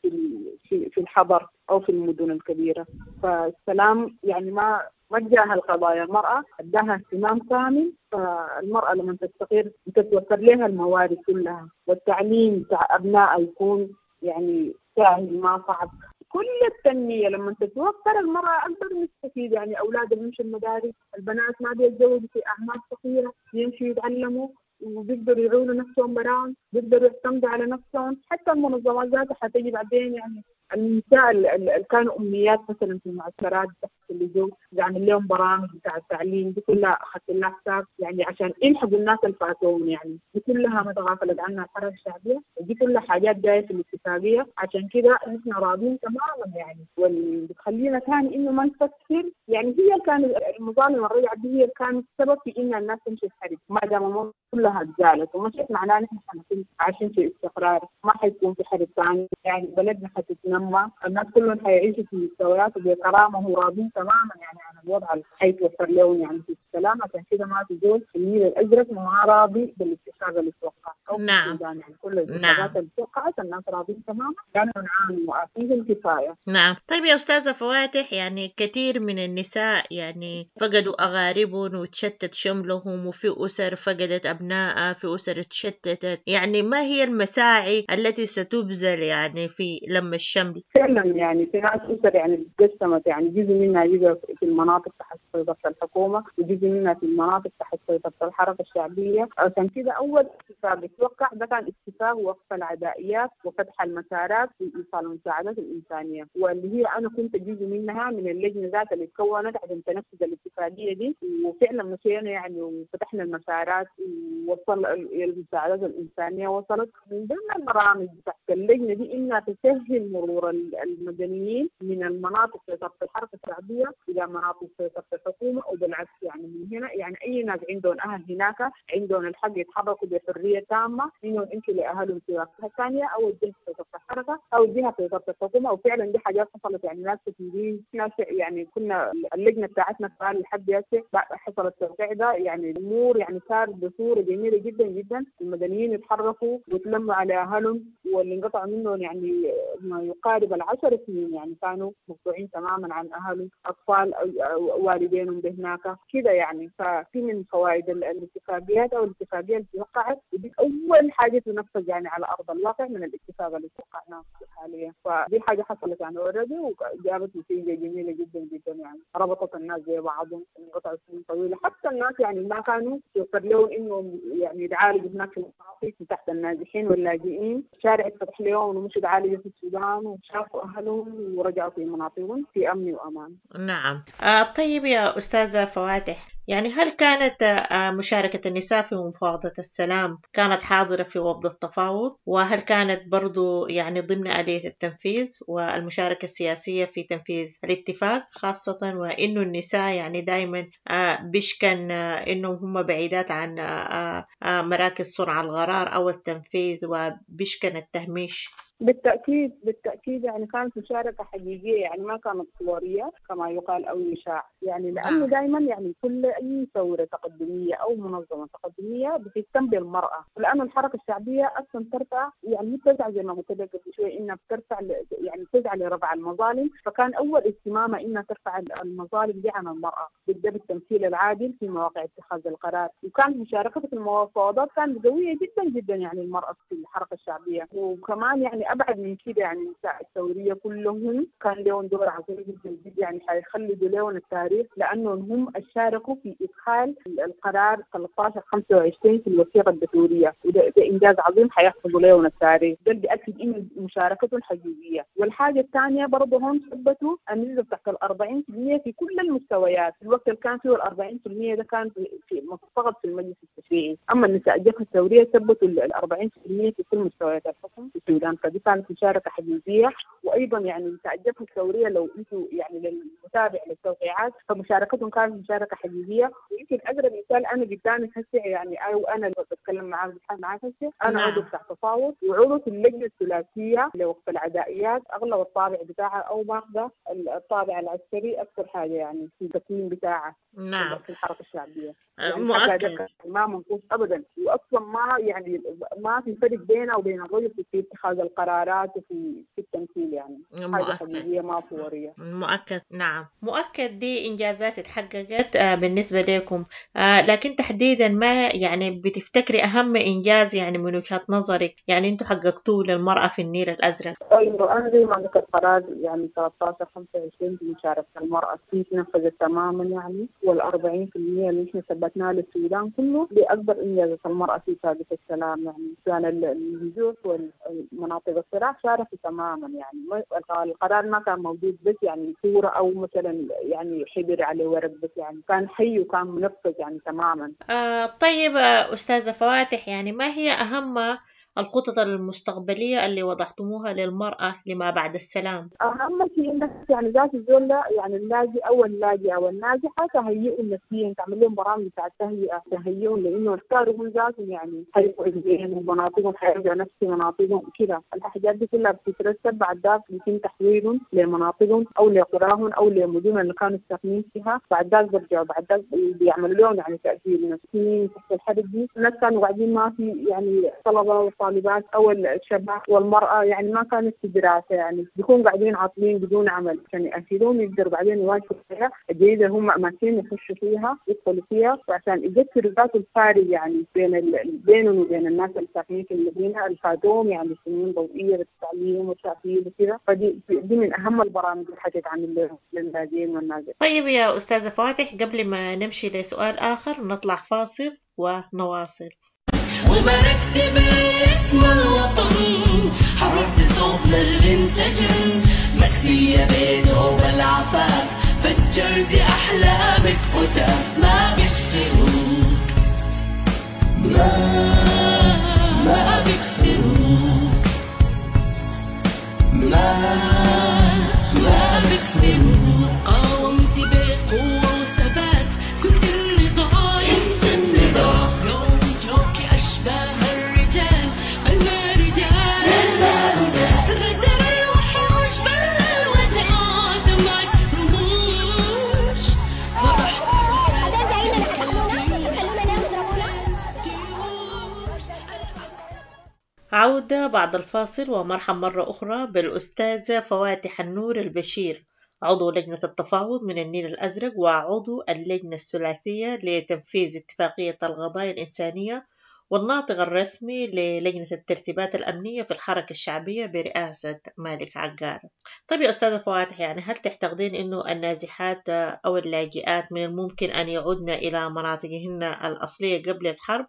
في في الحضر أو في المدن الكبيرة. فالسلام يعني ما ما تجاهل قضايا المرأة، اداها اهتمام كامل. فالمرأة لما تستقر تتوفر لها الموارد كلها، والتعليم بتاع أبنائها يكون يعني سهل ما صعب. كل التنمية لما تتوفر المرأة أكبر مستفيد. يعني أولاد اللي يمشوا المدارس، البنات ما بيتزوجوا في أعمار صغيرة، يمشوا يتعلموا وبيقدروا يعولوا نفسهم براهم، بيقدروا يعتمدوا على نفسهم. حتى المنظمات ذاتها حتجي بعدين يعني النساء اللي كانوا أمنيات مثلا في المعسكرات تحت اللجوء يعمل لهم برامج بتاع التعليم، دي كلها أخذت لها حساب يعني عشان يلحقوا الناس اللي فاتوهم. يعني دي كلها ما تغافلت عنها الحركة الشعبية، ودي كلها حاجات جاية في الاتفاقية. عشان كده نحن راضين تماما يعني. واللي بتخلينا ثاني إنه ما نفكر يعني هي كانت المظالم الرجعة دي هي كانت السبب في إن الناس تمشي الحرب. ما دام كلها اتزالت ومشيت معناه نحن حنكون عايشين في استقرار، ما حيكون في حرب ثاني. يعني بلدنا حتتنمى، الناس كلهم حيعيشوا في مستويات وبكرامة وراضين تماما يعني عن الوضع اللي حيتوفر لهم يعني في السلام. عشان كده ما في زول في النيل الأزرق ما راضي بالاتفاق اللي توقع أو نعم. في السودان. يعني كل الاتفاقات اللي توقعت الناس راضين تماما لأنه نعاني وفيهم كفاية. نعم. طيب يا أستاذة فواتح، يعني كثير من النساء يعني فقدوا أغاربهم وتشتت شملهم، وفي أسر فقدت أبنائها، في أسر تشتتت. يعني ما هي المساعي التي ستبذل يعني في لم الشمل؟ فعلا يعني في ناس أسر يعني قسمت، يعني جزء منها جزء في المناطق تحت سيطرة الحكومة وجزء منها في المناطق تحت سيطرة الحركة الشعبية. عشان كده أول اتفاق يتوقع ده كان اتفاق وقف العدائيات وفتح المسارات في إيصال المساعدات الإنسانية، واللي هي أنا كنت جزء منها من اللجنة ذات اللي تكونت عشان تنفذ الاتفاقية دي. وفعلا مشينا يعني وفتحنا المسارات ووصل المساعدات الإنسانية. وصلت من ضمن البرامج تحت اللجنة دي إنها تسهل مرور المدنيين من المناطق سيطرة الحركة الشعبية إلى مناطق سيطرة الحكومة، وبالعكس يعني من هنا يعني أي ناس عندهم أهل هناك عندهم الحق يتحركوا بحرية تامة إنهم يمشوا لأهلهم في وقتها الثانية أو الجهة سيطرة الحركة أو الجهة سيطرة الحكومة. وفعلا دي حاجات حصلت يعني ناس كثيرين ناس يعني كنا اللجنة بتاعتنا قال لحد ياسر حصل التوقيع ده يعني الأمور يعني صار بصورة جميلة جدا جدا. المدنيين يتحركوا ويتلموا على أهلهم واللي انقطع منهم يعني ما يقارب العشر سنين يعني كانوا مقطوعين تماما عن أهلهم، أطفال أو والدينهم بهناك كده يعني. ففي من فوائد الاتفاقيات أو الاتفاقية اللي وقعت، ودي أول حاجة تنفذ يعني على أرض الواقع من الاتفاق اللي وقعناه حاليا. فدي حاجة حصلت يعني أوريدي وجابت نتيجة جميلة جدا جدا يعني ربطت الناس زي بعضهم انقطعوا سنين طويلة. حتى الناس يعني ما كانوا يوفر لهم إنهم يعني يتعالجوا هناك في المناطق تحت النازحين واللاجئين، الشارع اتفتح لهم ومشوا يتعالجوا في السودان وشافوا أهلهم ورجعوا في مناطقهم في أمن وأمان. نعم. آه طيب يا أستاذة فواتح، يعني هل كانت آه مشاركة النساء في مفاوضة السلام كانت حاضرة في وفد التفاوض؟ وهل كانت برضو يعني ضمن آلية التنفيذ والمشاركة السياسية في تنفيذ الاتفاق، خاصة وإنه النساء يعني دائما آه بيشكن آه إنه هم بعيدات عن آه آه مراكز صنع القرار أو التنفيذ وبيشكن التهميش؟ بالتأكيد بالتأكيد يعني كانت مشاركة حقيقية، يعني ما كانت صورية كما يقال أو يشاع، يعني لأنه دائما يعني كل أي ثورة تقدمية أو منظمة تقدمية بتهتم بالمرأة، لأن الحركة الشعبية أصلا ترفع يعني بتسعى زي ما قلت لك قبل شوي إنها بترفع يعني بتسعى لرفع المظالم. فكان أول اهتمامها إنها ترفع المظالم دي عن المرأة بتبدأ بالتمثيل العادل في مواقع اتخاذ القرار. وكانت مشاركتها في المفاوضات كانت قوية جدا جدا يعني المرأة في الحركة الشعبية. وكمان يعني أبعد من كده يعني النساء الثورية كلهم كان لهم دور عظيم جدا جدا، يعني حيخلدوا لهم التاريخ لأنهم هم شاركوا في إدخال القرار ثلاثة عشر خمسة وعشرين في الوثيقة الدستورية، وده إنجاز عظيم حيحفظوا لهم التاريخ. ده بيأكد إن مشاركتهم حقيقية. والحاجة الثانية برضه هم ثبتوا النسبة تحت الأربعين في المية في كل المستويات. الوقت اللي كان فيه الأربعين في المية ده كان في فقط في المجلس التشريعي، أما النساء الجبهة الثورية ثبتوا الأربعين في المية في كل مستويات الحكم في السودان. فدي كانت مشاركة حقيقية. وأيضا يعني نساء الجبهة الثورية لو أنتوا يعني للمتابع للتوقيعات فمشاركتهم كانت مشاركة حقيقية. ويمكن أقرب مثال أنا قدامي هسه يعني أو أنا اللي بتكلم معاك بتحدث معاك هسه أنا عضو بتاع تفاوض وعضو في اللجنة الثلاثية لوقف العدائيات، أغلب الطابع بتاعها أو ماخذة الطابع العسكري أكثر حاجة يعني في التصميم بتاعها. نعم. في الحركة الشعبية يعني مؤكد ما منقوص أبدا، وأصلا ما يعني ما في فرق بينها وبين الرجل في اتخاذ القرار. القرارات وفي في التمثيل، يعني حاجة حقيقية ما فورية. مؤكد. نعم، مؤكد دي إنجازات اتحققت آه بالنسبة لكم. آه لكن تحديدا ما يعني بتفتكري أهم إنجاز يعني من وجهة نظرك يعني أنتوا حققتوه للمرأة في النيل الأزرق؟ أيوة، أنا زي ما ذكرت قرار يعني ثلاثة عشر خمسة وعشرين بمشاركة المرأة فيه نفذت تماما يعني، والأربعين في المية اللي إحنا ثبتناه للسودان كله بأكبر إنجازات المرأة في سابق السلام، يعني كان الهجوم والمناطق الصراع شاركوا تماما يعني. القرار ما كان موجود بس يعني صورة أو مثلا يعني حبر على ورق بس، يعني كان حي وكان منفذ يعني تماما. آه طيب أستاذة فواتح، يعني ما هي أهم الخطط المستقبلية اللي وضعتموها للمرأة لما بعد السلام؟ أهم شيء إنك يعني ذات الزول يعني اللاجئ أو اللاجئة أو الناجحة تهيئهم نفسيا، تعمل لهم برامج بتاعت تهيئة تهيئهم، لأنه اختاروا هم ذاتهم يعني حيبقوا إزاين ومناطقهم حيرجعوا نفس مناطقهم كذا. الحاجات دي كلها بتترتب بعد ذاك يتم تحويلهم لمناطقهم أو لقراهم أو لمدن اللي كانوا ساكنين فيها، بعد ذاك بيرجعوا بعد ذاك بيعملوا لهم يعني تأثير نفسي تحت الحرب دي. الناس كانوا قاعدين ما في يعني طلبة طالبات او الشباب والمراه يعني ما كانت في دراسه، يعني بيكون قاعدين عاطلين بدون عمل عشان يأهلون يقدروا بعدين يواجهوا الحياه الجديده هم اماكن يخشوا فيها يدخلوا فيها، وعشان يجسروا ذات الفارق يعني بين ال... بينهم وبين الناس اللي ساكنين في المدينه اللي فادوهم يعني سنين ضوئيه بالتعليم والتعليم وكذا. فدي دي من اهم البرامج اللي حتتعمل لللاجئين والنازحين. طيب يا استاذه فواتح، قبل ما نمشي لسؤال اخر نطلع فاصل ونواصل. وما نكتب اسم الوطن حررت صوت للانسجن مكسية بيته بالعفاف فجرت أحلامك قتاف ما بيكسروك ما ما بيكسروك ما ما بيكسروك قاومت بقوة وثبات كنت النضال انت النضال يوم جوكي أشباه الرجال أنا رجال أنا رجال غدر الوحوش بل الوجع دمعت رموش فرح عودة بعد الفاصل ومرحب مرة أخرى بالأستاذة فواتح النور البشير، عضو لجنة التفاوض من النيل الأزرق وعضو اللجنة الثلاثية لتنفيذ اتفاقية القضايا الإنسانية والناطق الرسمي للجنة الترتيبات الأمنية في الحركة الشعبية برئاسة مالك عقار. طيب يا أستاذة فواتح، يعني هل تعتقدين أنه النازحات أو اللاجئات من الممكن أن يعودن إلى مناطقهن الأصلية قبل الحرب،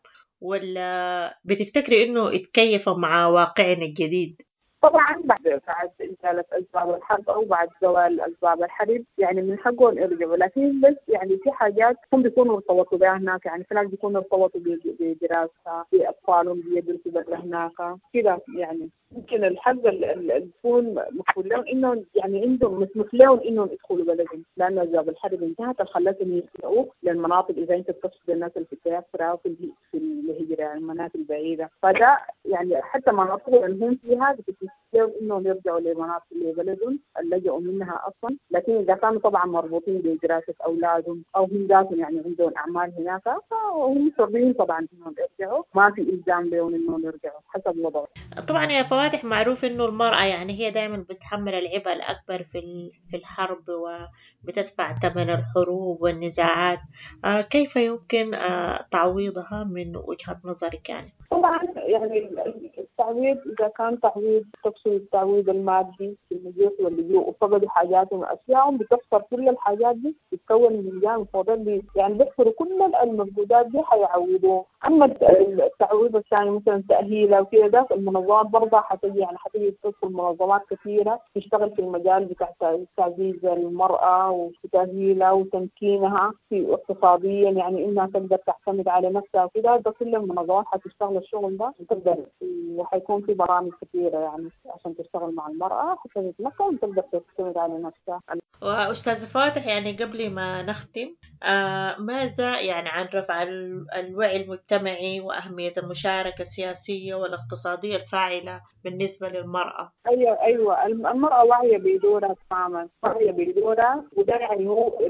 ولا بتفتكري أنه يتكيفوا مع واقعنا الجديد؟ طبعا بعد بعد إزالة أسباب الحرب أو بعد زوال أسباب الحرب يعني من حقهم يرجعوا، لكن بس يعني في حاجات هم بيكونوا ارتبطوا بها هناك، يعني في ناس بيكونوا ارتبطوا بدراسة بأطفالهم بيدرسوا برا هناك كذا، يعني يمكن الحق اللي تكون مفروض لهم إنهم يعني عندهم مسموح لهم إنهم يدخلوا بلدهم، لأن أسباب الحرب انتهت خلتهم يلجأوا للمناطق إذا أنت تقصد الناس اللي في الدياسبرا وفي في الهجرة يعني المناطق البعيدة، فده يعني حتى مناطق اللي هم فيها لهم إنهم يرجعوا لمناطق لبلدهم اللي لجأوا منها أصلا، لكن إذا كانوا طبعا مربوطين بدراسة أولادهم أو هم ذاتهم يعني عندهم أعمال هناك فهم مصرين طبعا إنهم يرجعوا، ما في إلزام لهم إنهم يرجعوا حسب الوضع. طبعا يا فواتح، معروف إنه المرأة يعني هي دائما بتتحمل العبء الأكبر في في الحرب وبتدفع ثمن الحروب والنزاعات، آه كيف يمكن آه تعويضها من وجهة نظرك يعني؟ طبعا يعني التعويض إذا كان تعويض تقصد التعويض المادي في اللجوء واللجوء وفقدوا حاجاتهم وأشياءهم بتخسر كل الحاجات دي تتكون من جانب فضل يعني بيخسروا كل المفقودات دي حيعوضوه. أما التعويض الثاني مثلا تأهيله وكذا ده المنظمات برضه حتجي يعني حتجي تدخل منظمات كثيرة تشتغل في المجال بتاع تعزيز المرأة وتأهيلها وتمكينها في اقتصاديا يعني إنها تقدر تعتمد على نفسها وكذا، ده كل المنظمات حتشتغل الشغل ده وتقدر، وحيكون في برامج كثيرة يعني عشان تشتغل مع المرأة حتى تتمكن وتقدر تعتمد على نفسها. وأستاذ فاتح، يعني قبل ما نختم آه ماذا يعني عن رفع الوعي المجتمعي وأهمية المشاركة السياسية والاقتصادية الفاعلة بالنسبة للمرأة؟ أيوة أيوة المرأة واعية بدورها تماما، واعية بدورها، وده يعني هو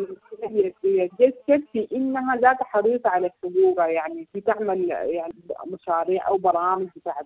يتجسد في إنها ذات حريصة على حقوقها، يعني بتعمل يعني مشاريع أو برامج بتاعت توعية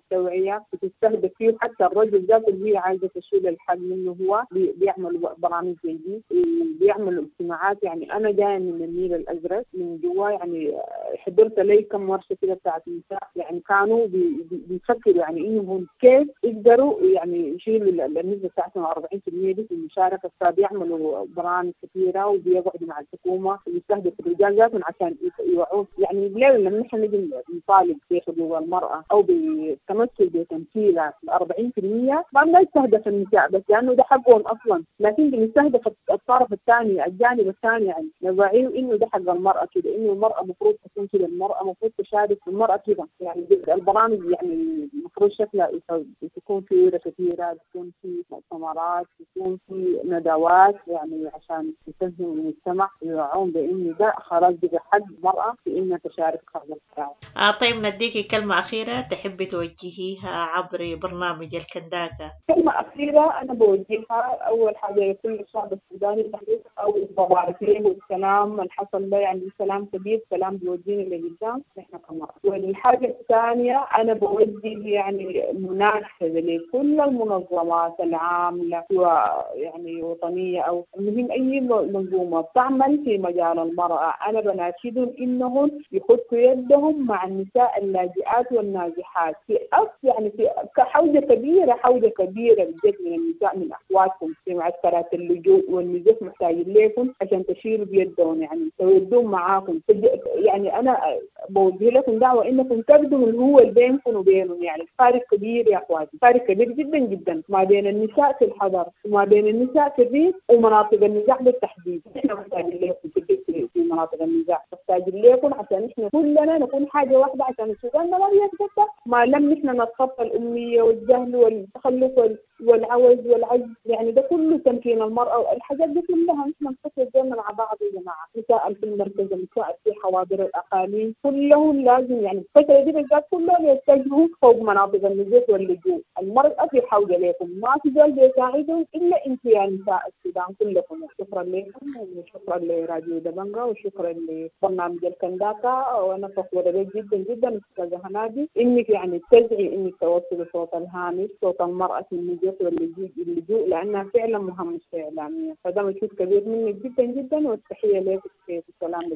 شويه بتستهدف فيه حتى الرجل ذاته اللي هي عايزه تشيل الحق منه هو بيعملوا برامج زي دي وبيعملوا اجتماعات. يعني انا جايه من النيل الازرق من جوا، يعني حضرت لي كم ورشه كده بتاعت النساء، يعني كانوا بيفكروا يعني انهم كيف يقدروا يعني يشيلوا النسبه بتاعتهم أربعين بالمئة دي في المشاركه. فبيعملوا برامج كثيره وبيقعدوا مع الحكومه ويستهدف الرجال ذاتهم عشان يوعوا. يعني لما نحن نجي نطالب بحقوق المراه او بالتمثل بتمثيلها أربعين بالمئة ما بنستهدف النساء بس لانه ده حقهم اصلا، لكن بنستهدف الطرف الثاني الجانب الثاني، يعني نوعيه انه ده حق المراه كده، انه المراه المفروض تكون كده، المراه المفروض تشارك، المراه كده. يعني البرامج يعني المفروض شكلها تكون في ورش كثيره، تكون في مؤتمرات، تكون في ندوات، يعني عشان يفهموا المجتمع ويوعون بانه ده خلاص بقى حق المراه في انها تشارك في هذا الحياه. آه طيب نديكي كلمه اخيره تحبي توجهيها عبر برنامج الكنداكا. كلمه اخيره انا بوجهها اول حاجه لكل الشعب السوداني او مبارك له والسلام الحصل له، يعني سلام كبير، سلام بيودينا لقدام نحن كمرأة. والحاجه الثانيه انا بوجه يعني مناشده لكل المنظمات العامله ويعني وطنيه او المهم اي منظومه بتعمل في مجال المراه، انا بناشدهم انهم يحطوا يدهم مع النساء اللاجئات والنازحات في أصل يعني في كحوجه كبيره، حوجه كبيره بجد من النساء من اخواتكم في معسكرات اللجوء والنزوح محتاجين لكم عشان تشيلوا بيدهم، يعني تودون معاكم. يعني انا بوجه لكم دعوه انكم تقدموا الهو اللي بينكم وبينهم، يعني فارق كبير يا اخواتي، فارق كبير جدا جدا ما بين النساء في الحضر وما بين النساء في الريف ومناطق النزاع بالتحديد. احنا محتاجين لكم في في مناطق النزاع، محتاجين لكم عشان احنا كلنا نكون حاجه واحده، عشان السودان ما يتقطع ما لم نحن نتخطى الاميه والجهل والتخلف والعوز والعجز، يعني ده كله تمكين المرأة والحاجات دي كلها نحن نفكر جينا مع بعض يا جماعة. نساء في المركز، نساء في حواضر الأقاليم، كلهم لازم يعني الفترة دي بالذات كلهم يتجهوا فوق مناطق النزوح واللجوء. المرأة في حوجة لكم، ما في زول بيساعدهم إلا أنتم يا نساء السودان كلكم. شكرا لكم وشكرا لراديو دبنجا وشكرا لبرنامج الكنداكا، وأنا فخورة بك جدا جدا أستاذة هنادي إنك يعني تسعي إنك توصل صوت الهامش، صوت المرأة في النزوح واللجوء، لأنها فعلا مهمة إعلامية، فده مجهود كبير منك جدا جدا والتحية لك في السلام لك.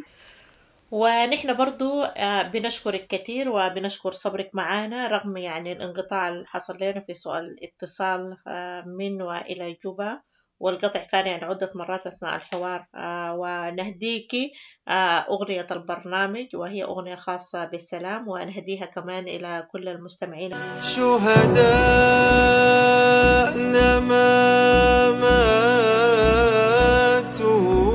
ونحن برضو بنشكرك كثير وبنشكر صبرك معنا رغم يعني الانقطاع اللي حصل لنا في سؤال الاتصال من وإلى جوبا، والقطع كان يعني عدة مرات أثناء الحوار. ونهديكي أغنية البرنامج وهي أغنية خاصة بالسلام، ونهديها كمان إلى كل المستمعين. شهداءنا ما ماتوا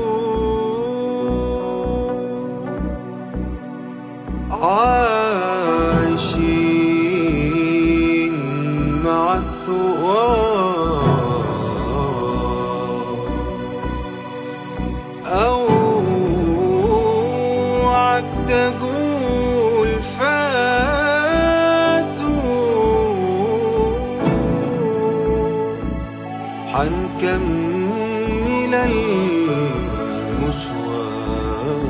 عايشين مع الثوار أو عتقول فاتوا حنكمل المشوار.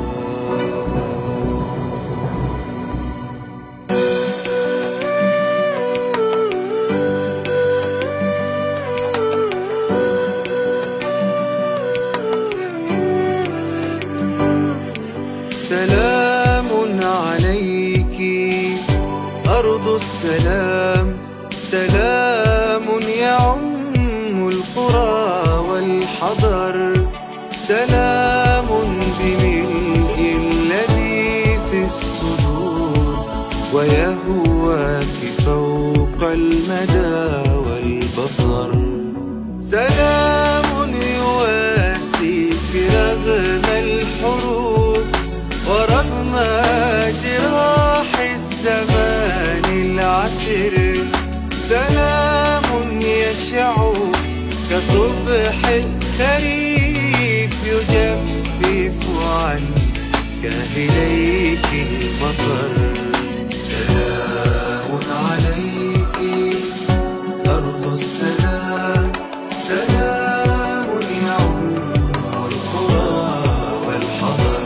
سلام عليك أرض السلام، سلام يعم القرى والحضر، سلام بملء الذي في الصدور ويهواك فوق المدى والبصر، سلام يواسيك رغم الحروب ورغم جراح الزمان العسر، سلام يشع كصبح الخريف يجفف عن كاهليك المطر. سلام عليك أرض السلام، سلام يعم القرى والحضر.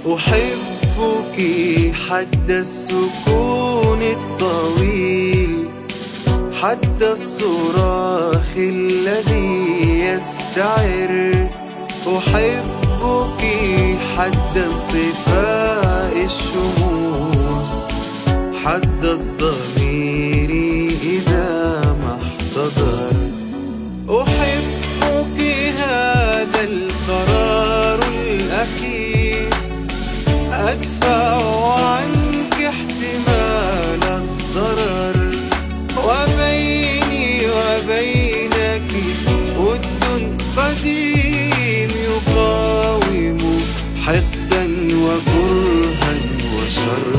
أحبك حد السكون الطويل، حد الصراخ الذي يستعر. أحبك حد انطفاء الشموس، حد الضمير إذا ما احتضر. أحبك هذا القرار الأخير، أدفع عنك احتمال الضرر. وبيني وبينك ود قديم يقاوم حقدا وكرها وشر.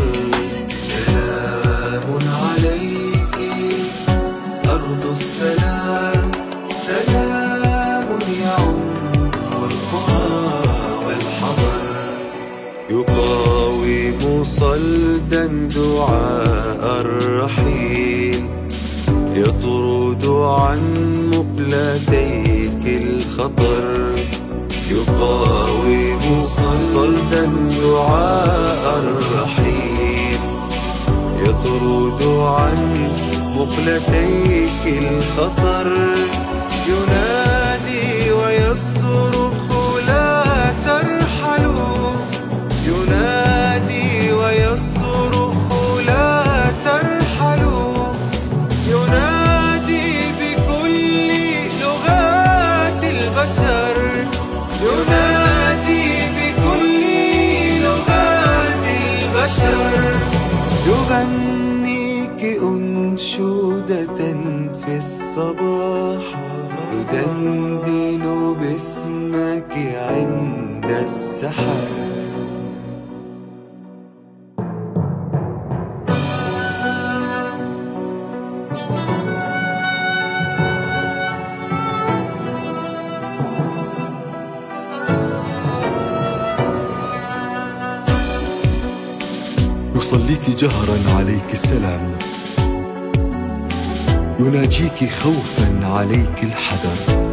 سلام عليك أرض السلام، سلام يعم القرى والحضر. يقاوم صلدا دعاء الرحيل، يطرد عن مقلتيك الخطر. يقاوم صلدا دعاء الرحيل، يطرد عن مقلتيك الخطر. ينادي ويصرخ لا ترحلوا، ينادي ويصرخ لا ترحلوا. ينادي بكل لغات البشر، ينادي بكل لغات البشر. يغنيك أنشودة في الصباح، يدندن باسمك عند السحر. يصليك جهرا عليك السلام، يناجيك خوفا عليك الحذر.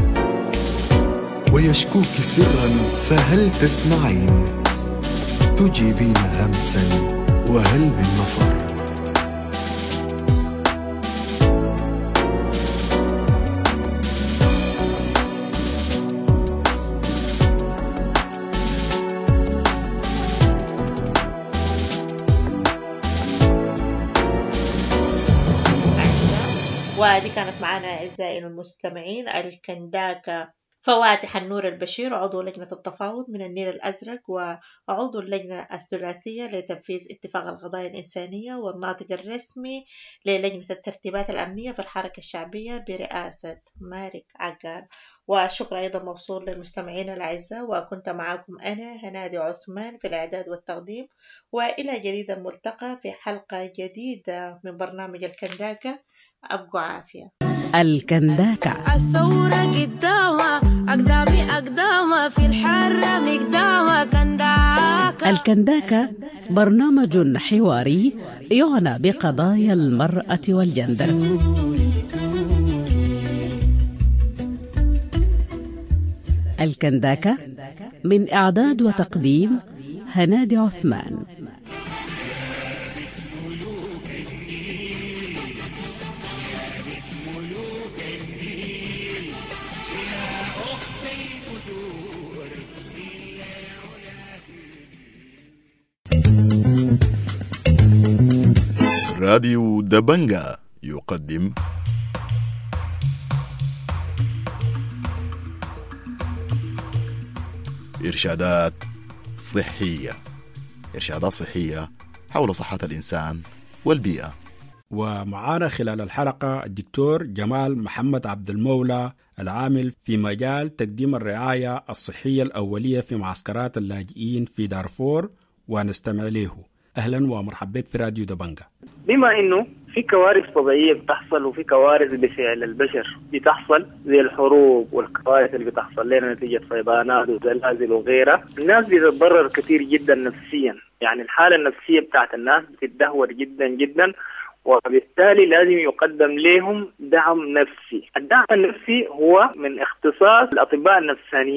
ويشكوك سرا فهل تسمعين، تجيبين همسا وهل من مفر. ودي كانت معنا أعزائي المستمعين الكنداكا فواتح النور البشير، عضو لجنة التفاوض من النيل الأزرق وعضو اللجنة الثلاثية لتنفيذ اتفاق القضايا الإنسانية، والناطق الرسمي للجنة الترتيبات الأمنية في الحركة الشعبية برئاسة مارك عقار. والشكر أيضا موصول للمستمعين الأعزاء، وكنت معكم أنا هنادي عثمان في الإعداد والتقديم، وإلى جديد الملتقى في حلقة جديدة من برنامج الكنداكا. أبقوا عافية. الكنداكا الثورة قدامة، أقدامي أقدامة في الحرة مقدامة. كنداكا الكنداكا برنامج حواري يعنى بقضايا المرأة والجندر. الكنداكا من إعداد وتقديم هنادي عثمان. راديو دبنجا يقدم إرشادات صحية، إرشادات صحية حول صحة الإنسان والبيئة. ومعانا خلال الحلقة الدكتور جمال محمد عبد المولى، العامل في مجال تقديم الرعاية الصحية الأولية في معسكرات اللاجئين في دارفور، ونستمع له. أهلا ومرحبا في راديو دبنجا. بما إنه في كوارث طبيعية بتحصل وفي كوارث بفعل البشر بتحصل زي الحروب والكوارث اللي بتحصل لنا نتيجة فيضانات وزلازل وغيرها، الناس بتتضرر كثير جدا نفسيا، يعني الحالة النفسية بتاعت الناس بتتدهور جدا جدا، وبالتالي لازم يقدم لهم دعم نفسي. الدعم النفسي هو من اختصاص الأطباء النفسانيين،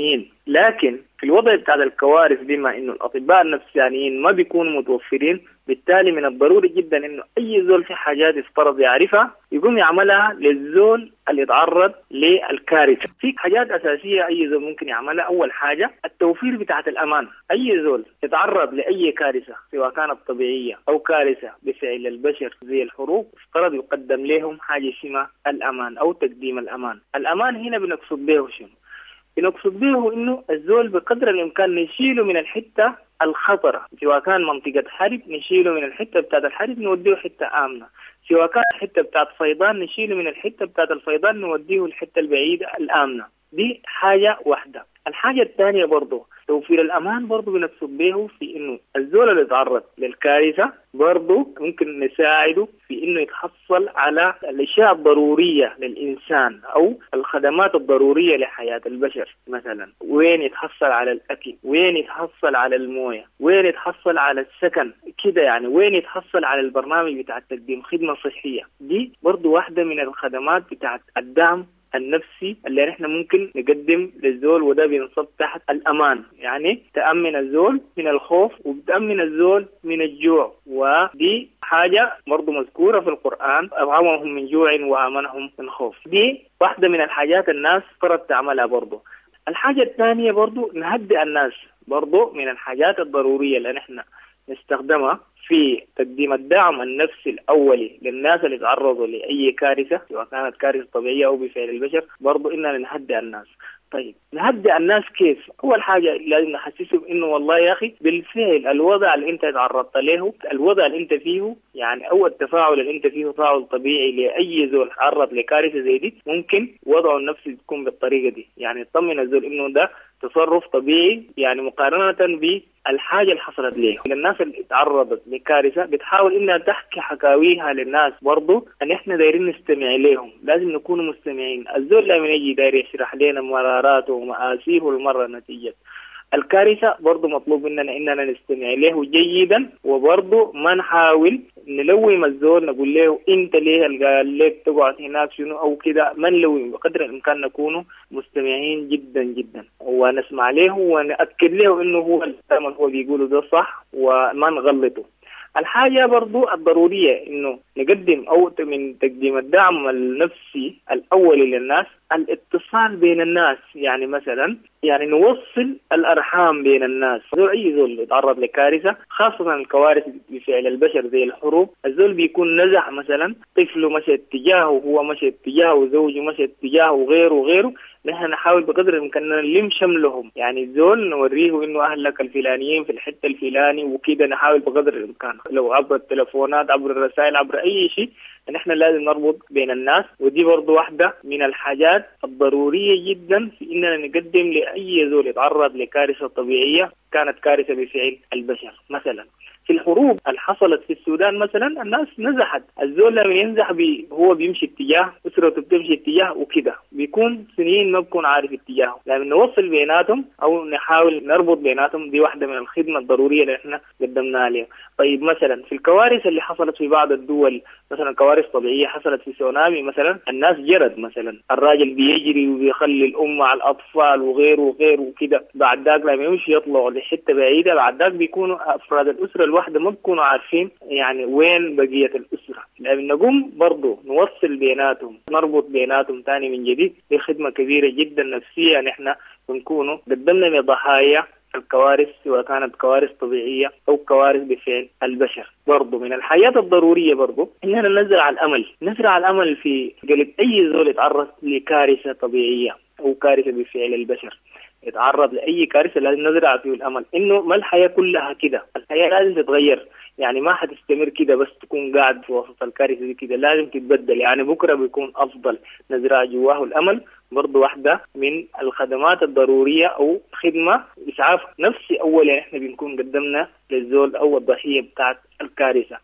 لكن في الوضع بتاع الكوارث بما إنه الأطباء النفسانيين ما بيكونوا متوفرين، بالتالي من الضروري جدا إنه أي زول في حاجات يفترض يعرفها يقوم يعملها للزول اللي يتعرض للكارثة. في حاجات أساسية أي زول ممكن يعملها. أول حاجة التوفير بتاعة الأمان. أي زول يتعرض لأي كارثة سواء كانت طبيعية أو كارثة بفعل البشر زي الحروب، افترض يقدم لهم حاجة اسمها الأمان أو تقديم الأمان. الأمان هنا بنقصد به شنو؟ بنقصد به إنه الزول بقدر الإمكان نشيله من الحتة الخطرة، سواء كان منطقة حرب نشيله من الحتة بتاعة الحرب نوديه حتة آمنة، سواء كان الحتة بتاعة فيضان نشيله من الحتة بتاعة الفيضان نوديه الحتة البعيدة الآمنة. دي حاجة واحدة. الحاجة الثانية برضو توفير الأمان، برضو بنقصد به في إنه الزول اللي يتعرض للكارثة برضو ممكن نساعده في إنه يتحصل على الأشياء الضرورية للإنسان أو الخدمات الضرورية لحياة البشر. مثلا وين يتحصل على الأكل، وين يتحصل على الموية، وين يتحصل على السكن كده، يعني وين يتحصل على البرنامج بتاع تقديم خدمة صحية. دي برضو واحدة من الخدمات بتاع الدعم النفسي اللي نحن ممكن نقدم للزول، وده بينصب تحت الأمان، يعني تأمن الزول من الخوف وبتأمن الزول من الجوع. ودي حاجة برضو مذكورة في القرآن، أطعمهم من جوع وآمنهم من خوف. دي واحدة من الحاجات الناس فرض تعملها برضو. الحاجة الثانية برضو نهدئ الناس، برضو من الحاجات الضرورية اللي نحن نستخدمها في تقديم الدعم النفسي الأولي للناس اللي تعرضوا لأي كارثة سواء كانت كارثة طبيعية أو بفعل البشر، برضو إننا نهدئ الناس. طيب نهدئ الناس كيف؟ أول حاجة لازم نحسسهم إنه والله يا أخي بالفعل الوضع اللي أنت تعرضت له، الوضع اللي أنت فيه يعني أو التفاعل اللي أنت فيه تفاعل طبيعي لأي زول تعرض لكارثة زي دي، ممكن وضعه النفسي تكون بالطريقة دي. يعني تطمن الزول إنه ده تصرف طبيعي، يعني مقارنة بالحاجة اللي حصلت له. للناس اللي تعرضت لكارثة بتحاول إنها تحكي حكاويها للناس، برضو أن إحنا دايرين نستمع لهم، لازم نكون مستمعين. الزول لما يجي داير يشرح لنا مراراته ومآسيه المرة نتيجة الكارثة، برضو مطلوب مننا إننا نستمع له جيدا، وبرضو ما نحاول نلوم الزول نقول له أنت ليه قال لك تقعد هناك شنو أو كده. ما نلوم، بقدر الإمكان نكون مستمعين جدا جدا ونسمع له ونأكد له إنه هو الكلام اللي هو بيقوله ده صح وما نغلطه. الحاجة برضو الضرورية إنه نقدم أو من تقديم الدعم النفسي الأولي للناس الاتصال بين الناس. يعني مثلا يعني نوصل الأرحام بين الناس. زول أي زول يتعرض لكارثة، خاصة الكوارث بفعل البشر زي الحروب، الزول بيكون نزح مثلا طفله مشى اتجاهه، هو مشى اتجاهه، زوجه مشى اتجاهه، وغيره وغيره. نحن نحاول بقدر الإمكان نلم شملهم، يعني الزول نوريه إنه أهلك الفلانيين في الحتة الفلاني وكده. نحاول بقدر الإمكان لو عبر التلفونات، عبر الرسائل، عبر أي شيء، نحن لازم نربط بين الناس. ودي برضو واحدة من الحاجات الضرورية جدا في إننا نقدم لأي زول يتعرض لكارثة طبيعية كانت كارثة بفعل البشر. مثلا في الحروب اللي حصلت في السودان مثلا الناس نزحت، الزول لما ينزح بي هو بيمشي اتجاه، أسرته بتمشي اتجاه وكده، بيكون سنين ما بكون عارف اتجاهه. لما نوصل بيناتهم أو نحاول نربط بيناتهم، دي واحدة من الخدمة الضرورية اللي احنا قدمناها لهم. طيب مثلا في الكوارث اللي حصلت في بعض الدول، مثلا كوارث طبيعية حصلت في سونامي مثلا، الناس جرد مثلا، الراجل بيجري وبيخلي الأم مع الأطفال وغيره وغيره وكده، بعد ذاك لما يمشي يطلعوا لحتة بعيدة، بعد ذاك بيكونوا أفراد الأسرة الواحدة ما بيكونوا عارفين يعني وين بقية الأسرة. لما نقوم برضو نوصل بيناتهم، نربط بيناتهم تاني من جديد، دي خدمة كبيرة جدا نفسية نحن بنكونوا قدمنا لضحايا الكوارث سواء كانت كوارث طبيعية أو كوارث بفعل البشر. برضو من الحياة الضرورية برضو إننا نزرع الأمل، نزرع الأمل في قلب أي زول يتعرض لكارثة طبيعية أو كارثة بفعل البشر. يتعرض لأي كارثة لازم نزرع فيه الأمل إنه ما الحياة كلها كده، الحياة لازم تتغير. يعني ما حتستمر كده بس تكون قاعد في وسط الكارثة دي كده، لازم تتبدل، يعني بكرة بيكون أفضل. نزرع جواه الأمل برضو واحدة من الخدمات الضرورية أو خدمة إسعاف نفسي أولا إحنا بنكون قدمنا للزول أو الضحية بتاعت الكارثة.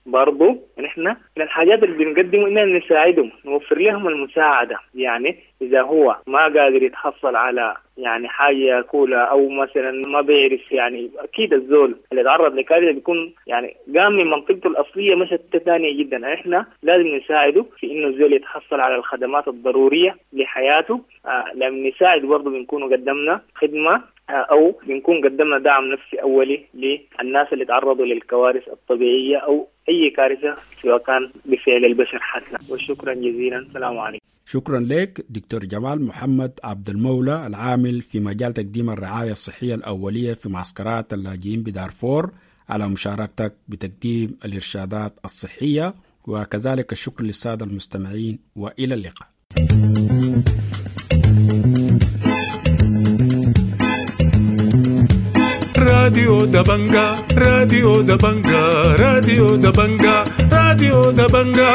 برضو نحن من الحاجات اللي بنقدمه إننا نساعدهم، نوفر لهم المساعدة. يعني إذا هو ما قادر يتحصل على يعني حاجة يأكلها أو مثلا ما بيعرف، يعني أكيد الزول اللي تعرض لكارثة بيكون يعني قام من منطقته الأصلية مشت ثانية جدا. إحنا لازم نساعده في إنه الزول يتحصل على الخدمات الضرورية لحياته. آه لما نساعد برضو بنكون قدمنا خدمة أو بنكون قدمنا دعم نفسي أولي للناس اللي تعرضوا للكوارث الطبيعية أو أي كارثة سواء كان بفعل البشر حتى. وشكرا جزيلا، السلام عليكم. شكرا لك دكتور جمال محمد عبد المولى، العامل في مجال تقديم الرعاية الصحية الأولية في معسكرات اللاجئين بدارفور، على مشاركتك بتقديم الإرشادات الصحية. وكذلك الشكر للسادة المستمعين، وإلى اللقاء. راديو دبنجا راديو دبنجا راديو دبنجا راديو دبنجا.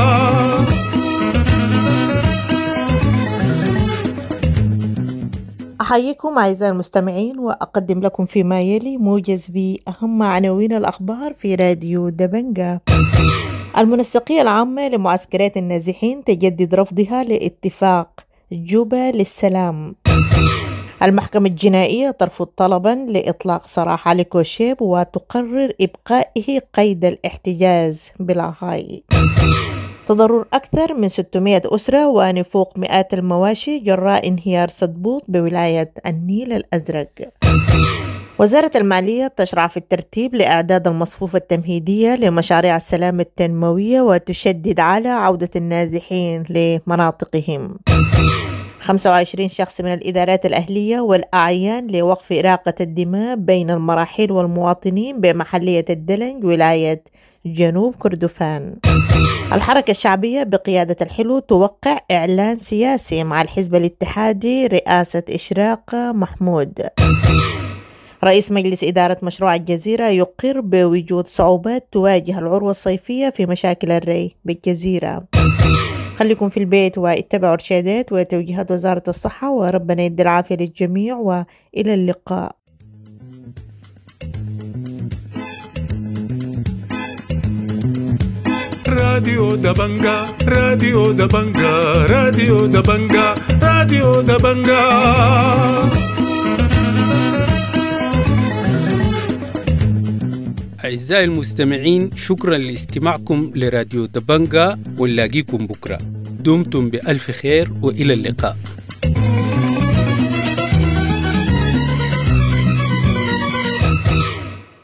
أحييكم أعزائي المستمعين، وأقدم لكم فيما يلي موجز بأهم عناوين الأخبار في راديو دبنجا. المنسقية العامة لمعسكرات النازحين تجدد رفضها لاتفاق جوبا للسلام. المحكمة الجنائية ترفض طلبا لإطلاق سراح علي كوشيب وتقرر إبقائه قيد الاحتجاز بلاهاي. تضرر أكثر من ستمائة أسرة ونفوق مئات المواشي جراء انهيار سدبوط بولاية النيل الأزرق. وزارة المالية تشرع في الترتيب لإعداد المصفوفة التمهيدية لمشاريع السلام التنموية وتشدد على عودة النازحين لمناطقهم. خمسة وعشرين شخص من الإدارات الأهلية والأعيان لوقف إراقة الدماء بين المراحل والمواطنين بمحلية الدلنج ولاية جنوب كردفان. الحركة الشعبية بقيادة الحلو توقع إعلان سياسي مع الحزب الاتحادي رئاسة إشراق محمود. رئيس مجلس إدارة مشروع الجزيرة يقر بوجود صعوبات تواجه العروة الصيفية في مشاكل الري بالجزيرة. خليكم في البيت واتبعوا إرشادات وتوجيهات وزارة الصحة، وربنا يدي العافية للجميع، وإلى اللقاء. راديو دبنجا راديو دبنجا راديو دبنجا راديو دبنجا. أعزائي المستمعين، شكرا لاستماعكم لراديو دبنجا، ونلاقيكم بكرة. دمتم بألف خير وإلى اللقاء.